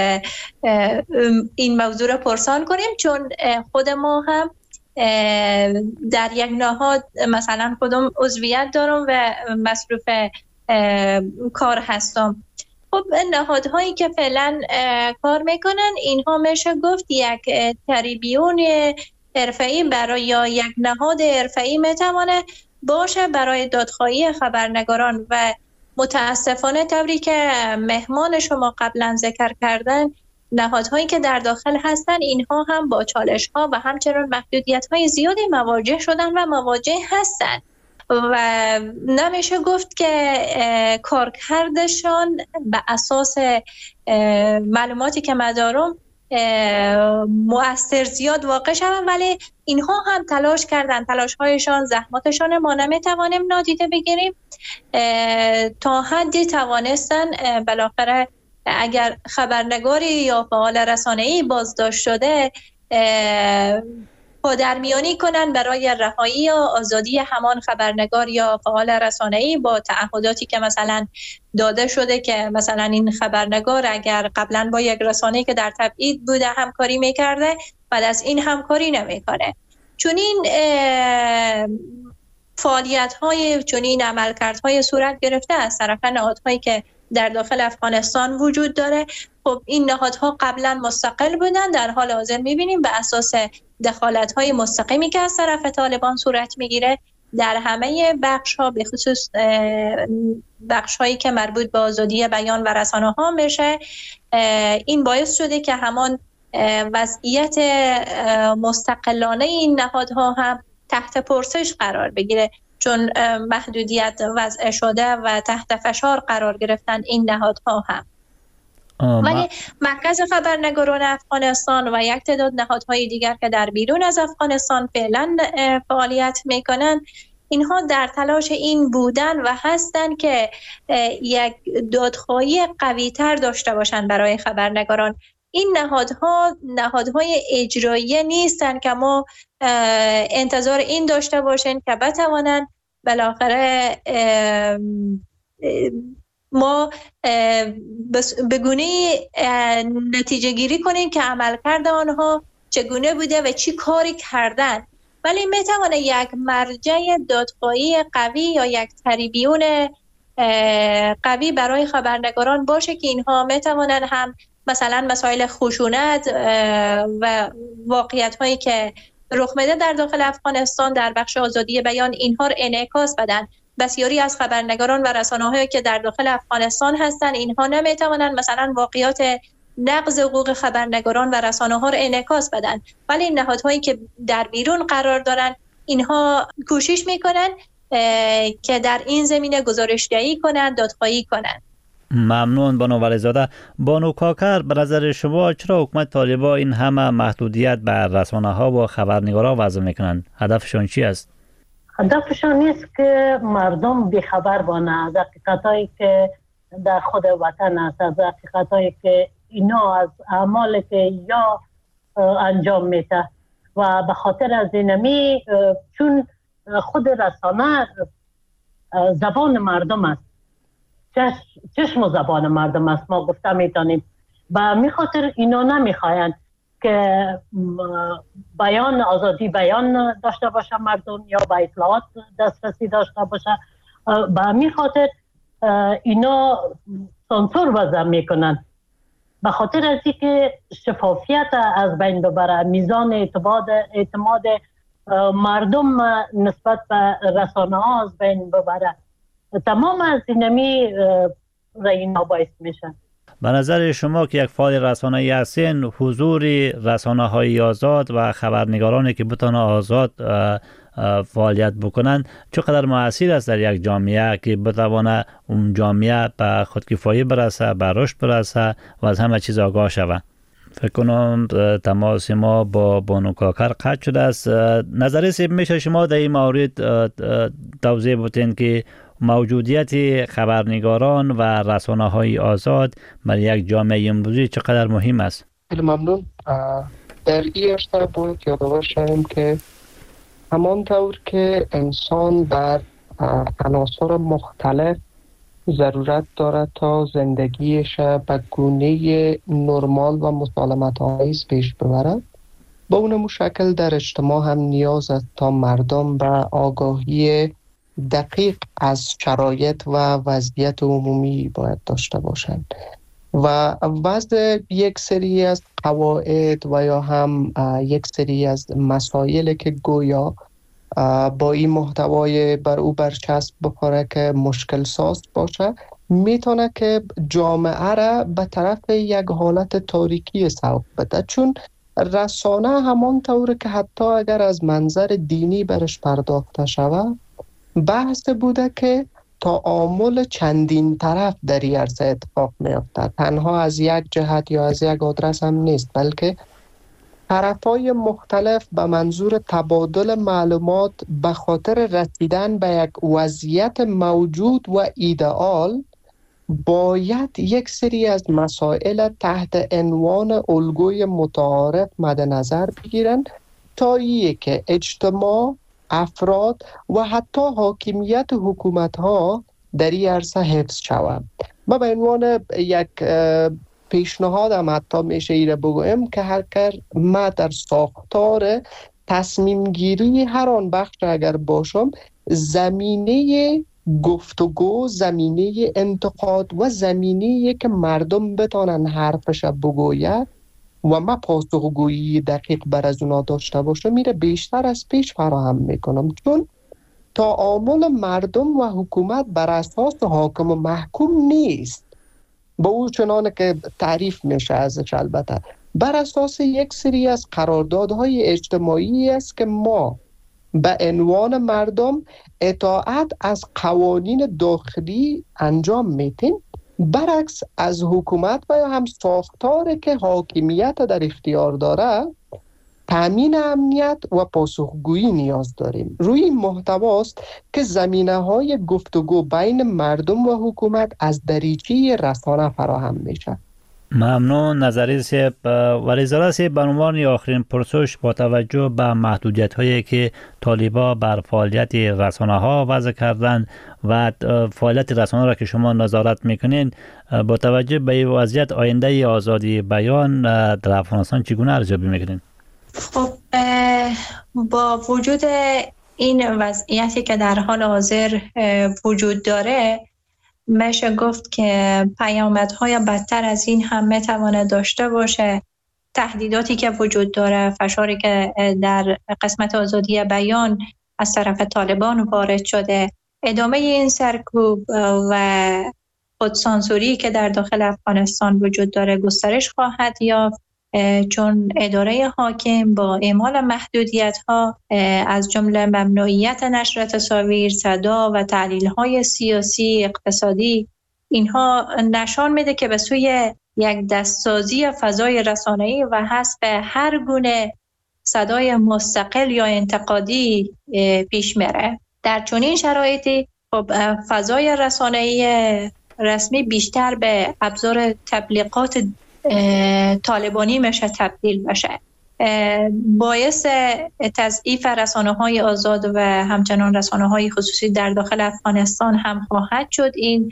این موضوع را پرسان کنیم، چون خود ما هم در یک نهاد مثلا خودم عضویت دارم و مصروف کار هستم. خب نهادهایی که فعلا کار میکنن اینها میشه گفت یک تریبیون حرفه‌ای برای یا یک نهاد حرفه‌ای میتوانه باشه برای دادخواهی خبرنگاران و متاسفانه طوری که مهمان شما قبلا ذکر کردن نهادهایی که در داخل هستن اینها هم با چالش‌ها و همچنین محدودیت‌های زیادی مواجه شدن و مواجه هستند و نمیشه گفت که کارکردشان به اساس معلوماتی که من دارم مؤثر زیاد واقع شدن، ولی اینها هم تلاش کردن، تلاش‌هایشان، زحماتشان ما نمیتوانیم نادیده بگیریم. تا حدی توانستن بالاخره اگر خبرنگاری یا فعال رسانه‌ای بازداشت شده پادرمیانی کنن برای رهایی یا آزادی همان خبرنگار یا فعال رسانه‌ای با تعهداتی که مثلا داده شده که مثلا این خبرنگار اگر قبلا با یک رسانه‌ای که در تبعید بوده همکاری میکرده بعد از این همکاری نمیکنه. چون این فعالیت‌های، چون این عملکردهای صورت گرفته از طرف نهادهایی که در داخل افغانستان وجود داره. خب این نهادها قبلا مستقل بودن، در حال حاضر می‌بینیم به اساس دخالت‌های مستقیمی که از طرف طالبان صورت می‌گیره در همه بخش‌ها، به خصوص بخش‌هایی که مربوط به آزادی بیان و رسانه‌ها میشه، این باعث شده که همان وضعیت مستقلانه این نهادها هم تحت پرسش قرار بگیره، چون محدودیت وضع شده و تحت فشار قرار گرفتن این نهادها هم. ولی مرکز خبرنگاران افغانستان و یک تعداد نهادهای دیگر که در بیرون از افغانستان فعلا فعالیت میکنن اینها در تلاش این بودن و هستند که یک دادخواهی قوی تر داشته باشند برای خبرنگاران. این نهادهای اجرایی نیستند که ما انتظار این داشته باشیم که بتوانند بالاخره ما به گونه نتیجه گیری کنیم که عملکرد آنها چگونه بوده و چی کاری کردن، ولی میتونه یک مرجع دادخواهی قوی یا یک تریبیون قوی برای خبرنگاران باشه که اینها میتونن هم مثلا مسائل خشونت و واقعیت هایی که رخ میده در داخل افغانستان در بخش آزادی بیان اینها رو انعکاس بدن. بسیاری از خبرنگاران و رسانه‌هایی که در داخل افغانستان هستند اینها نمیتوانند مثلا واقعیات نقض حقوق خبرنگاران و رسانه‌ها رو انعکاس بدن، ولی نهادهایی که در بیرون قرار دارن اینها کوشش میکنن که در این زمینه گزارش‌دهی کنند، دادخواهی کنند. ممنون بانو ولیزاده. بانو کاکر، به نظر شما چرا حکومت طالبان این همه محدودیت بر رسانه‌ها و خبرنگاران وضع میکنند؟ هدفشان چی است؟ هدفشان نیست که مردم بیخبر بانه از حقیقتایی که در خود وطن است، از حقیقتایی که اینا از اعمالی که یا انجام میده و به خاطر از اینمی چون خود رسانه زبان مردم است، چشم و زبان مردم است، ما گفته میتونیم و می خاطر اینا نمیخواین که بیان آزادی بیان داشته باشه مردم یا به اطلاعات دسترسی داشته باشه، به می خاطر اینا سانسور وضع میکنن به خاطر از اینکه شفافیت از بین ببره، میزان اعتماد مردم نسبت به رسانه ها از بین ببره. تمام از اینمی اینا باعث میشن. به نظر شما که یک فعال رسانه‌ای هستین، حضور رسانه‌های آزاد و خبرنگارانی که بتونن آزاد فعالیت بکنن چقدر مؤثر است در یک جامعه که بتوانه اون جامعه به خودکفایی برسه، به رشد برسه و از همه چیز آگاه شود؟ فکر کنم تماس ما با بانو کاکر قطع شده است. نظری میشه شما در این مورد توضیح بدین که موجودیت خبرنگاران و رسانه‌های آزاد برای یک جامعه امروزی چقدر مهم است؟ خیلی ممنون. در این ارتباط باید یادآور شویم که همانطور که انسان در عناصر مختلف ضرورت دارد تا زندگیش به گونه نرمال و مسالمت آمیز پیش ببرد، با اون شکل در اجتماع هم نیاز است تا مردم به آگاهی دقیق از شرایط و وضعیت عمومی باید داشته باشند و وضع یک سری از قواعد و یا هم یک سری از مسائل که گویا با این محتوای بر او برچسب بخوره که مشکل ساز باشه، میتونه که جامعه را به طرف یک حالت تاریکی سوق بده. چون رسانه همان طوره که حتی اگر از منظر دینی برش پرداخته شود، بحث بوده که تعامل چندین طرف در این عرصه اتفاق می‌افتد. تنها از یک جهت یا از یک آدرس هم نیست، بلکه طرفای مختلف به منظور تبادل معلومات به خاطر رسیدن به یک وضعیت موجود و ایدئال باید یک سری از مسائل تحت عنوان الگوی متعارف مد نظر بگیرند تا که اجتماع، افراد و حتی حاکمیت حکومت‌ها در این عرصه حفظ شود. ما به عنوان یک پیشنهادم حتی میشه ایره بگویم که هر ما در ساختار تصمیم گیری هر آن بخش اگر باشم، زمینه گفتگو، زمینه انتقاد و زمینه که مردم بتانن حرفش بگوید و ما پاسخگویی دقیق بر از اونا داشته باشه میره بیشتر از پیش فراهم میکنم. چون تعامل مردم و حکومت بر اساس حاکم و محکوم نیست، با او چنانه که تعریف میشه ازش، البته بر اساس یک سری از قراردادهای اجتماعی است که ما به عنوان مردم اطاعت از قوانین داخلی انجام میدیم، برعکس از حکومت و یا هم ساختاری که حاکمیت در اختیار داره تامین امنیت و پاسخگویی نیاز داریم. روی این محتواست که زمینه‌های گفتگو بین مردم و حکومت از دریچه رسانه فراهم میشه. ممنون نظری سیب. ولی زاده سیب به عنوان آخرین پرسش با توجه به محدودیت هایی که طالبا بر فعالیت رسانه ها وضع کردن و فعالیت رسانه را که شما نظارت میکنین، با توجه به وضعیت آینده آزادی بیان در افغانستان چگونه ارزیابی میکنین؟ خب با وجود این وضعیتی که در حال حاضر وجود داره، میشه گفت که پیامدهای بدتر از این هم میتونه داشته باشه. تهدیداتی که وجود داره، فشاری که در قسمت آزادی بیان از طرف طالبان وارد شده، ادامه این سرکوب و خودسانسوری که در داخل افغانستان وجود داره گسترش خواهد یافت، چون اداره حاکم با اعمال محدودیت‌ها از جمله ممنوعیت نشر تصاویر، صدا و تحلیل‌های سیاسی، اقتصادی، اینها نشان میده که به سوی یک دستسازی فضای رسانه‌ای و حذف هر گونه صدای مستقل یا انتقادی پیش میره. در چنین شرایطی خب فضای رسانه‌ای رسمی بیشتر به ابزار تبلیغات طالبانی میشه تبدیل بشه. باعث تضعیف رسانه‌های آزاد و همچنان رسانه‌های خصوصی در داخل افغانستان هم خواهد شد. این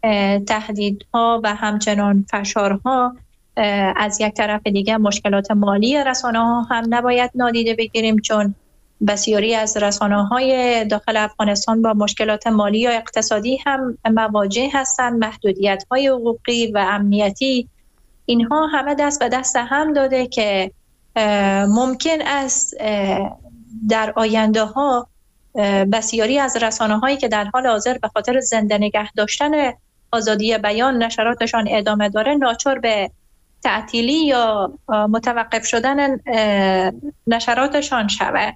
تهدیدها و همچنان فشارها. از یک طرف دیگه مشکلات مالی رسانه‌ها هم نباید نادیده بگیریم، چون بسیاری از رسانه‌های داخل افغانستان با مشکلات مالی یا اقتصادی هم مواجه هستند. محدودیت‌های حقوقی و امنیتی، اینها همه دست به دست هم داده که ممکن است در آینده ها بسیاری از رسانه هایی که در حال حاضر به خاطر زنده نگه داشتن آزادی بیان نشراتشان ادامه داره، ناچار به تعطیلی یا متوقف شدن نشراتشان شود.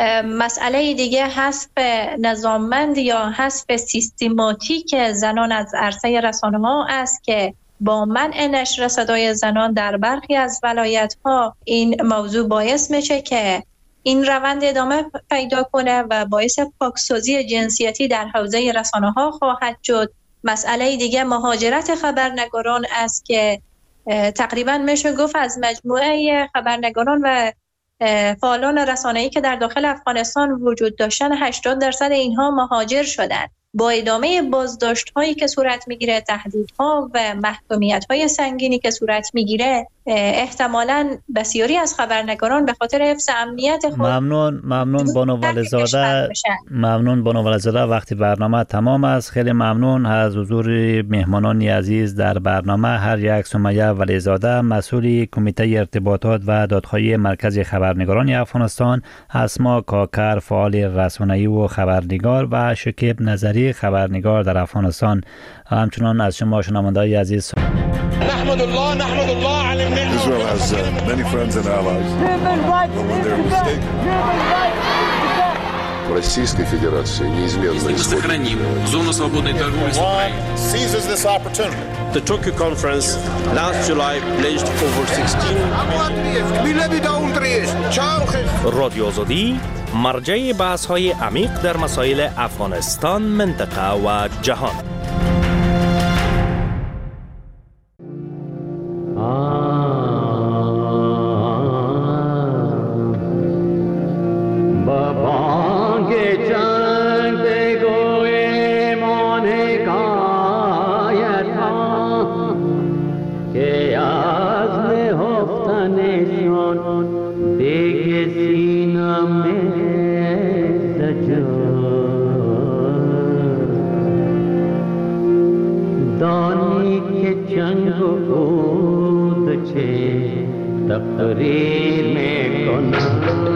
مسئله دیگه حذف نظاممند یا حذف سیستماتیک زنان از عرصه رسانه ها است که با منع نشر صدای زنان در برخی از ولایت‌ها این موضوع باعث میشه که این روند ادامه پیدا کنه و باعث پاکسازی جنسیتی در حوزه رسانه‌ها خواهد شد. مسئله دیگه مهاجرت خبرنگاران است که تقریبا میشه گفت از مجموعه خبرنگاران و فعالان رسانه‌ای که در داخل افغانستان وجود داشتن 80% اینها مهاجر شدند. با ادامه بازداشت‌هایی که صورت می‌گیره، تهدیدها و محکومیت‌های سنگینی که صورت می‌گیره، احتمالاً بسیاری از خبرنگاران به خاطر حفظ امنیت خود ممنون بانو ولزاده. وقتی برنامه تمام است. خیلی ممنون از حضور مهمانان عزیز در برنامه. هر یک سمیه ولزاده، مسئول کمیته ارتباطات و دادخواهی مرکز خبرنگاران افغانستان، اسما کاکر، فعال رسانه‌ای و خبرنگار، و شکیب نظری، خبرنگار در افغانستان. همچنان از شما شنونده‌های عزیز نحمد الله علی Israel has many friends and allies. But when they're mistaken. В Российской Федерации неизменно сохраним зону свободной торговли с Украиной. Seizes this opportunity. The Tokyo conference last July pledged over 16 رادیو آزادی مرجع بحث‌های عمیق در مسائل افغانستان، منطقه و جهان. तकरीर में कोना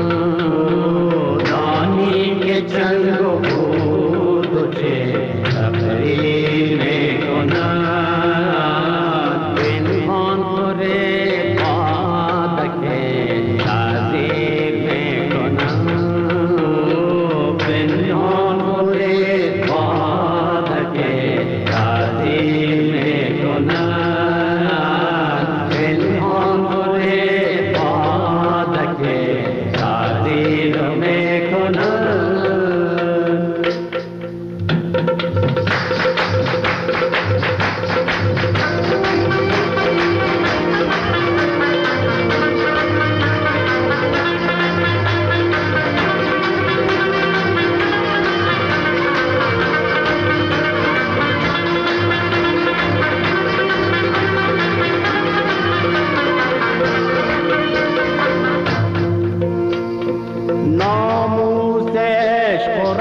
दानी के चंग तुझे तकरीर में कोना बिनहान तोरे बात के ताजीर में कोना बिनहान तोरे बात के ताजीर में कोना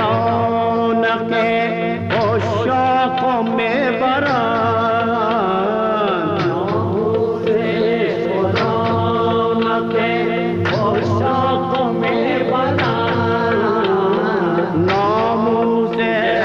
رونق عشاق میبرند ناموس رونق عشاق میبرند ناموس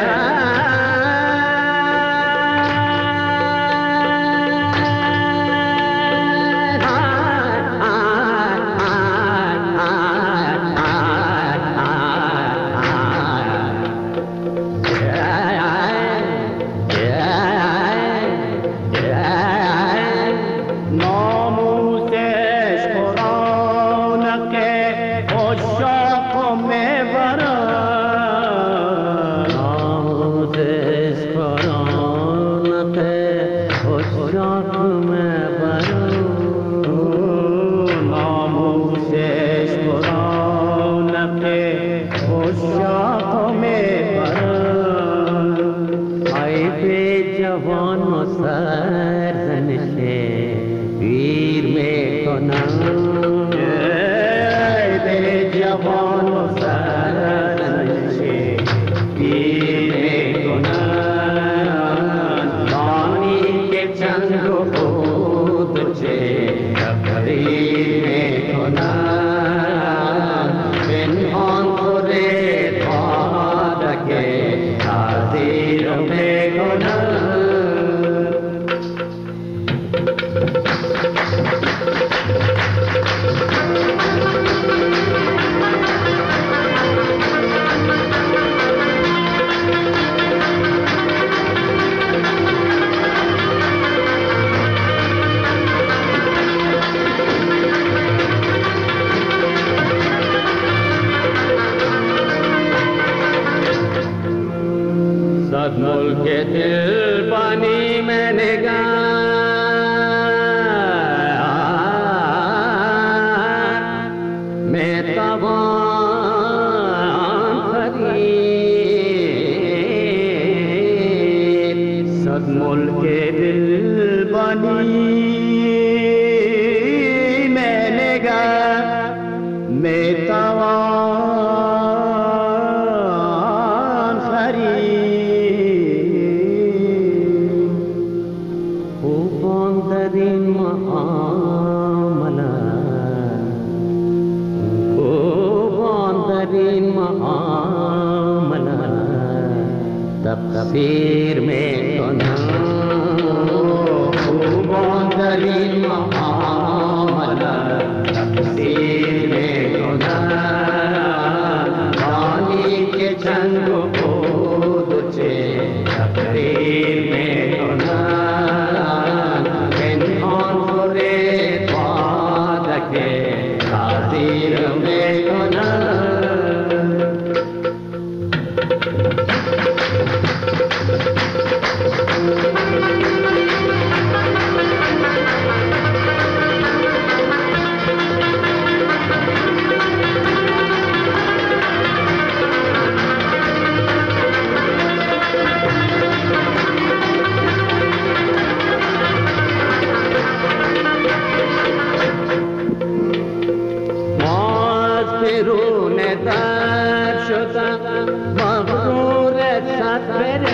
तकदीर में तो ना खूबों दरीन मामला तकदीर में तो ना पानी के चंग बोध छे तकदीर में तो ना केन्हों करे बाद के तकदीर में तो ना मगरूर साथ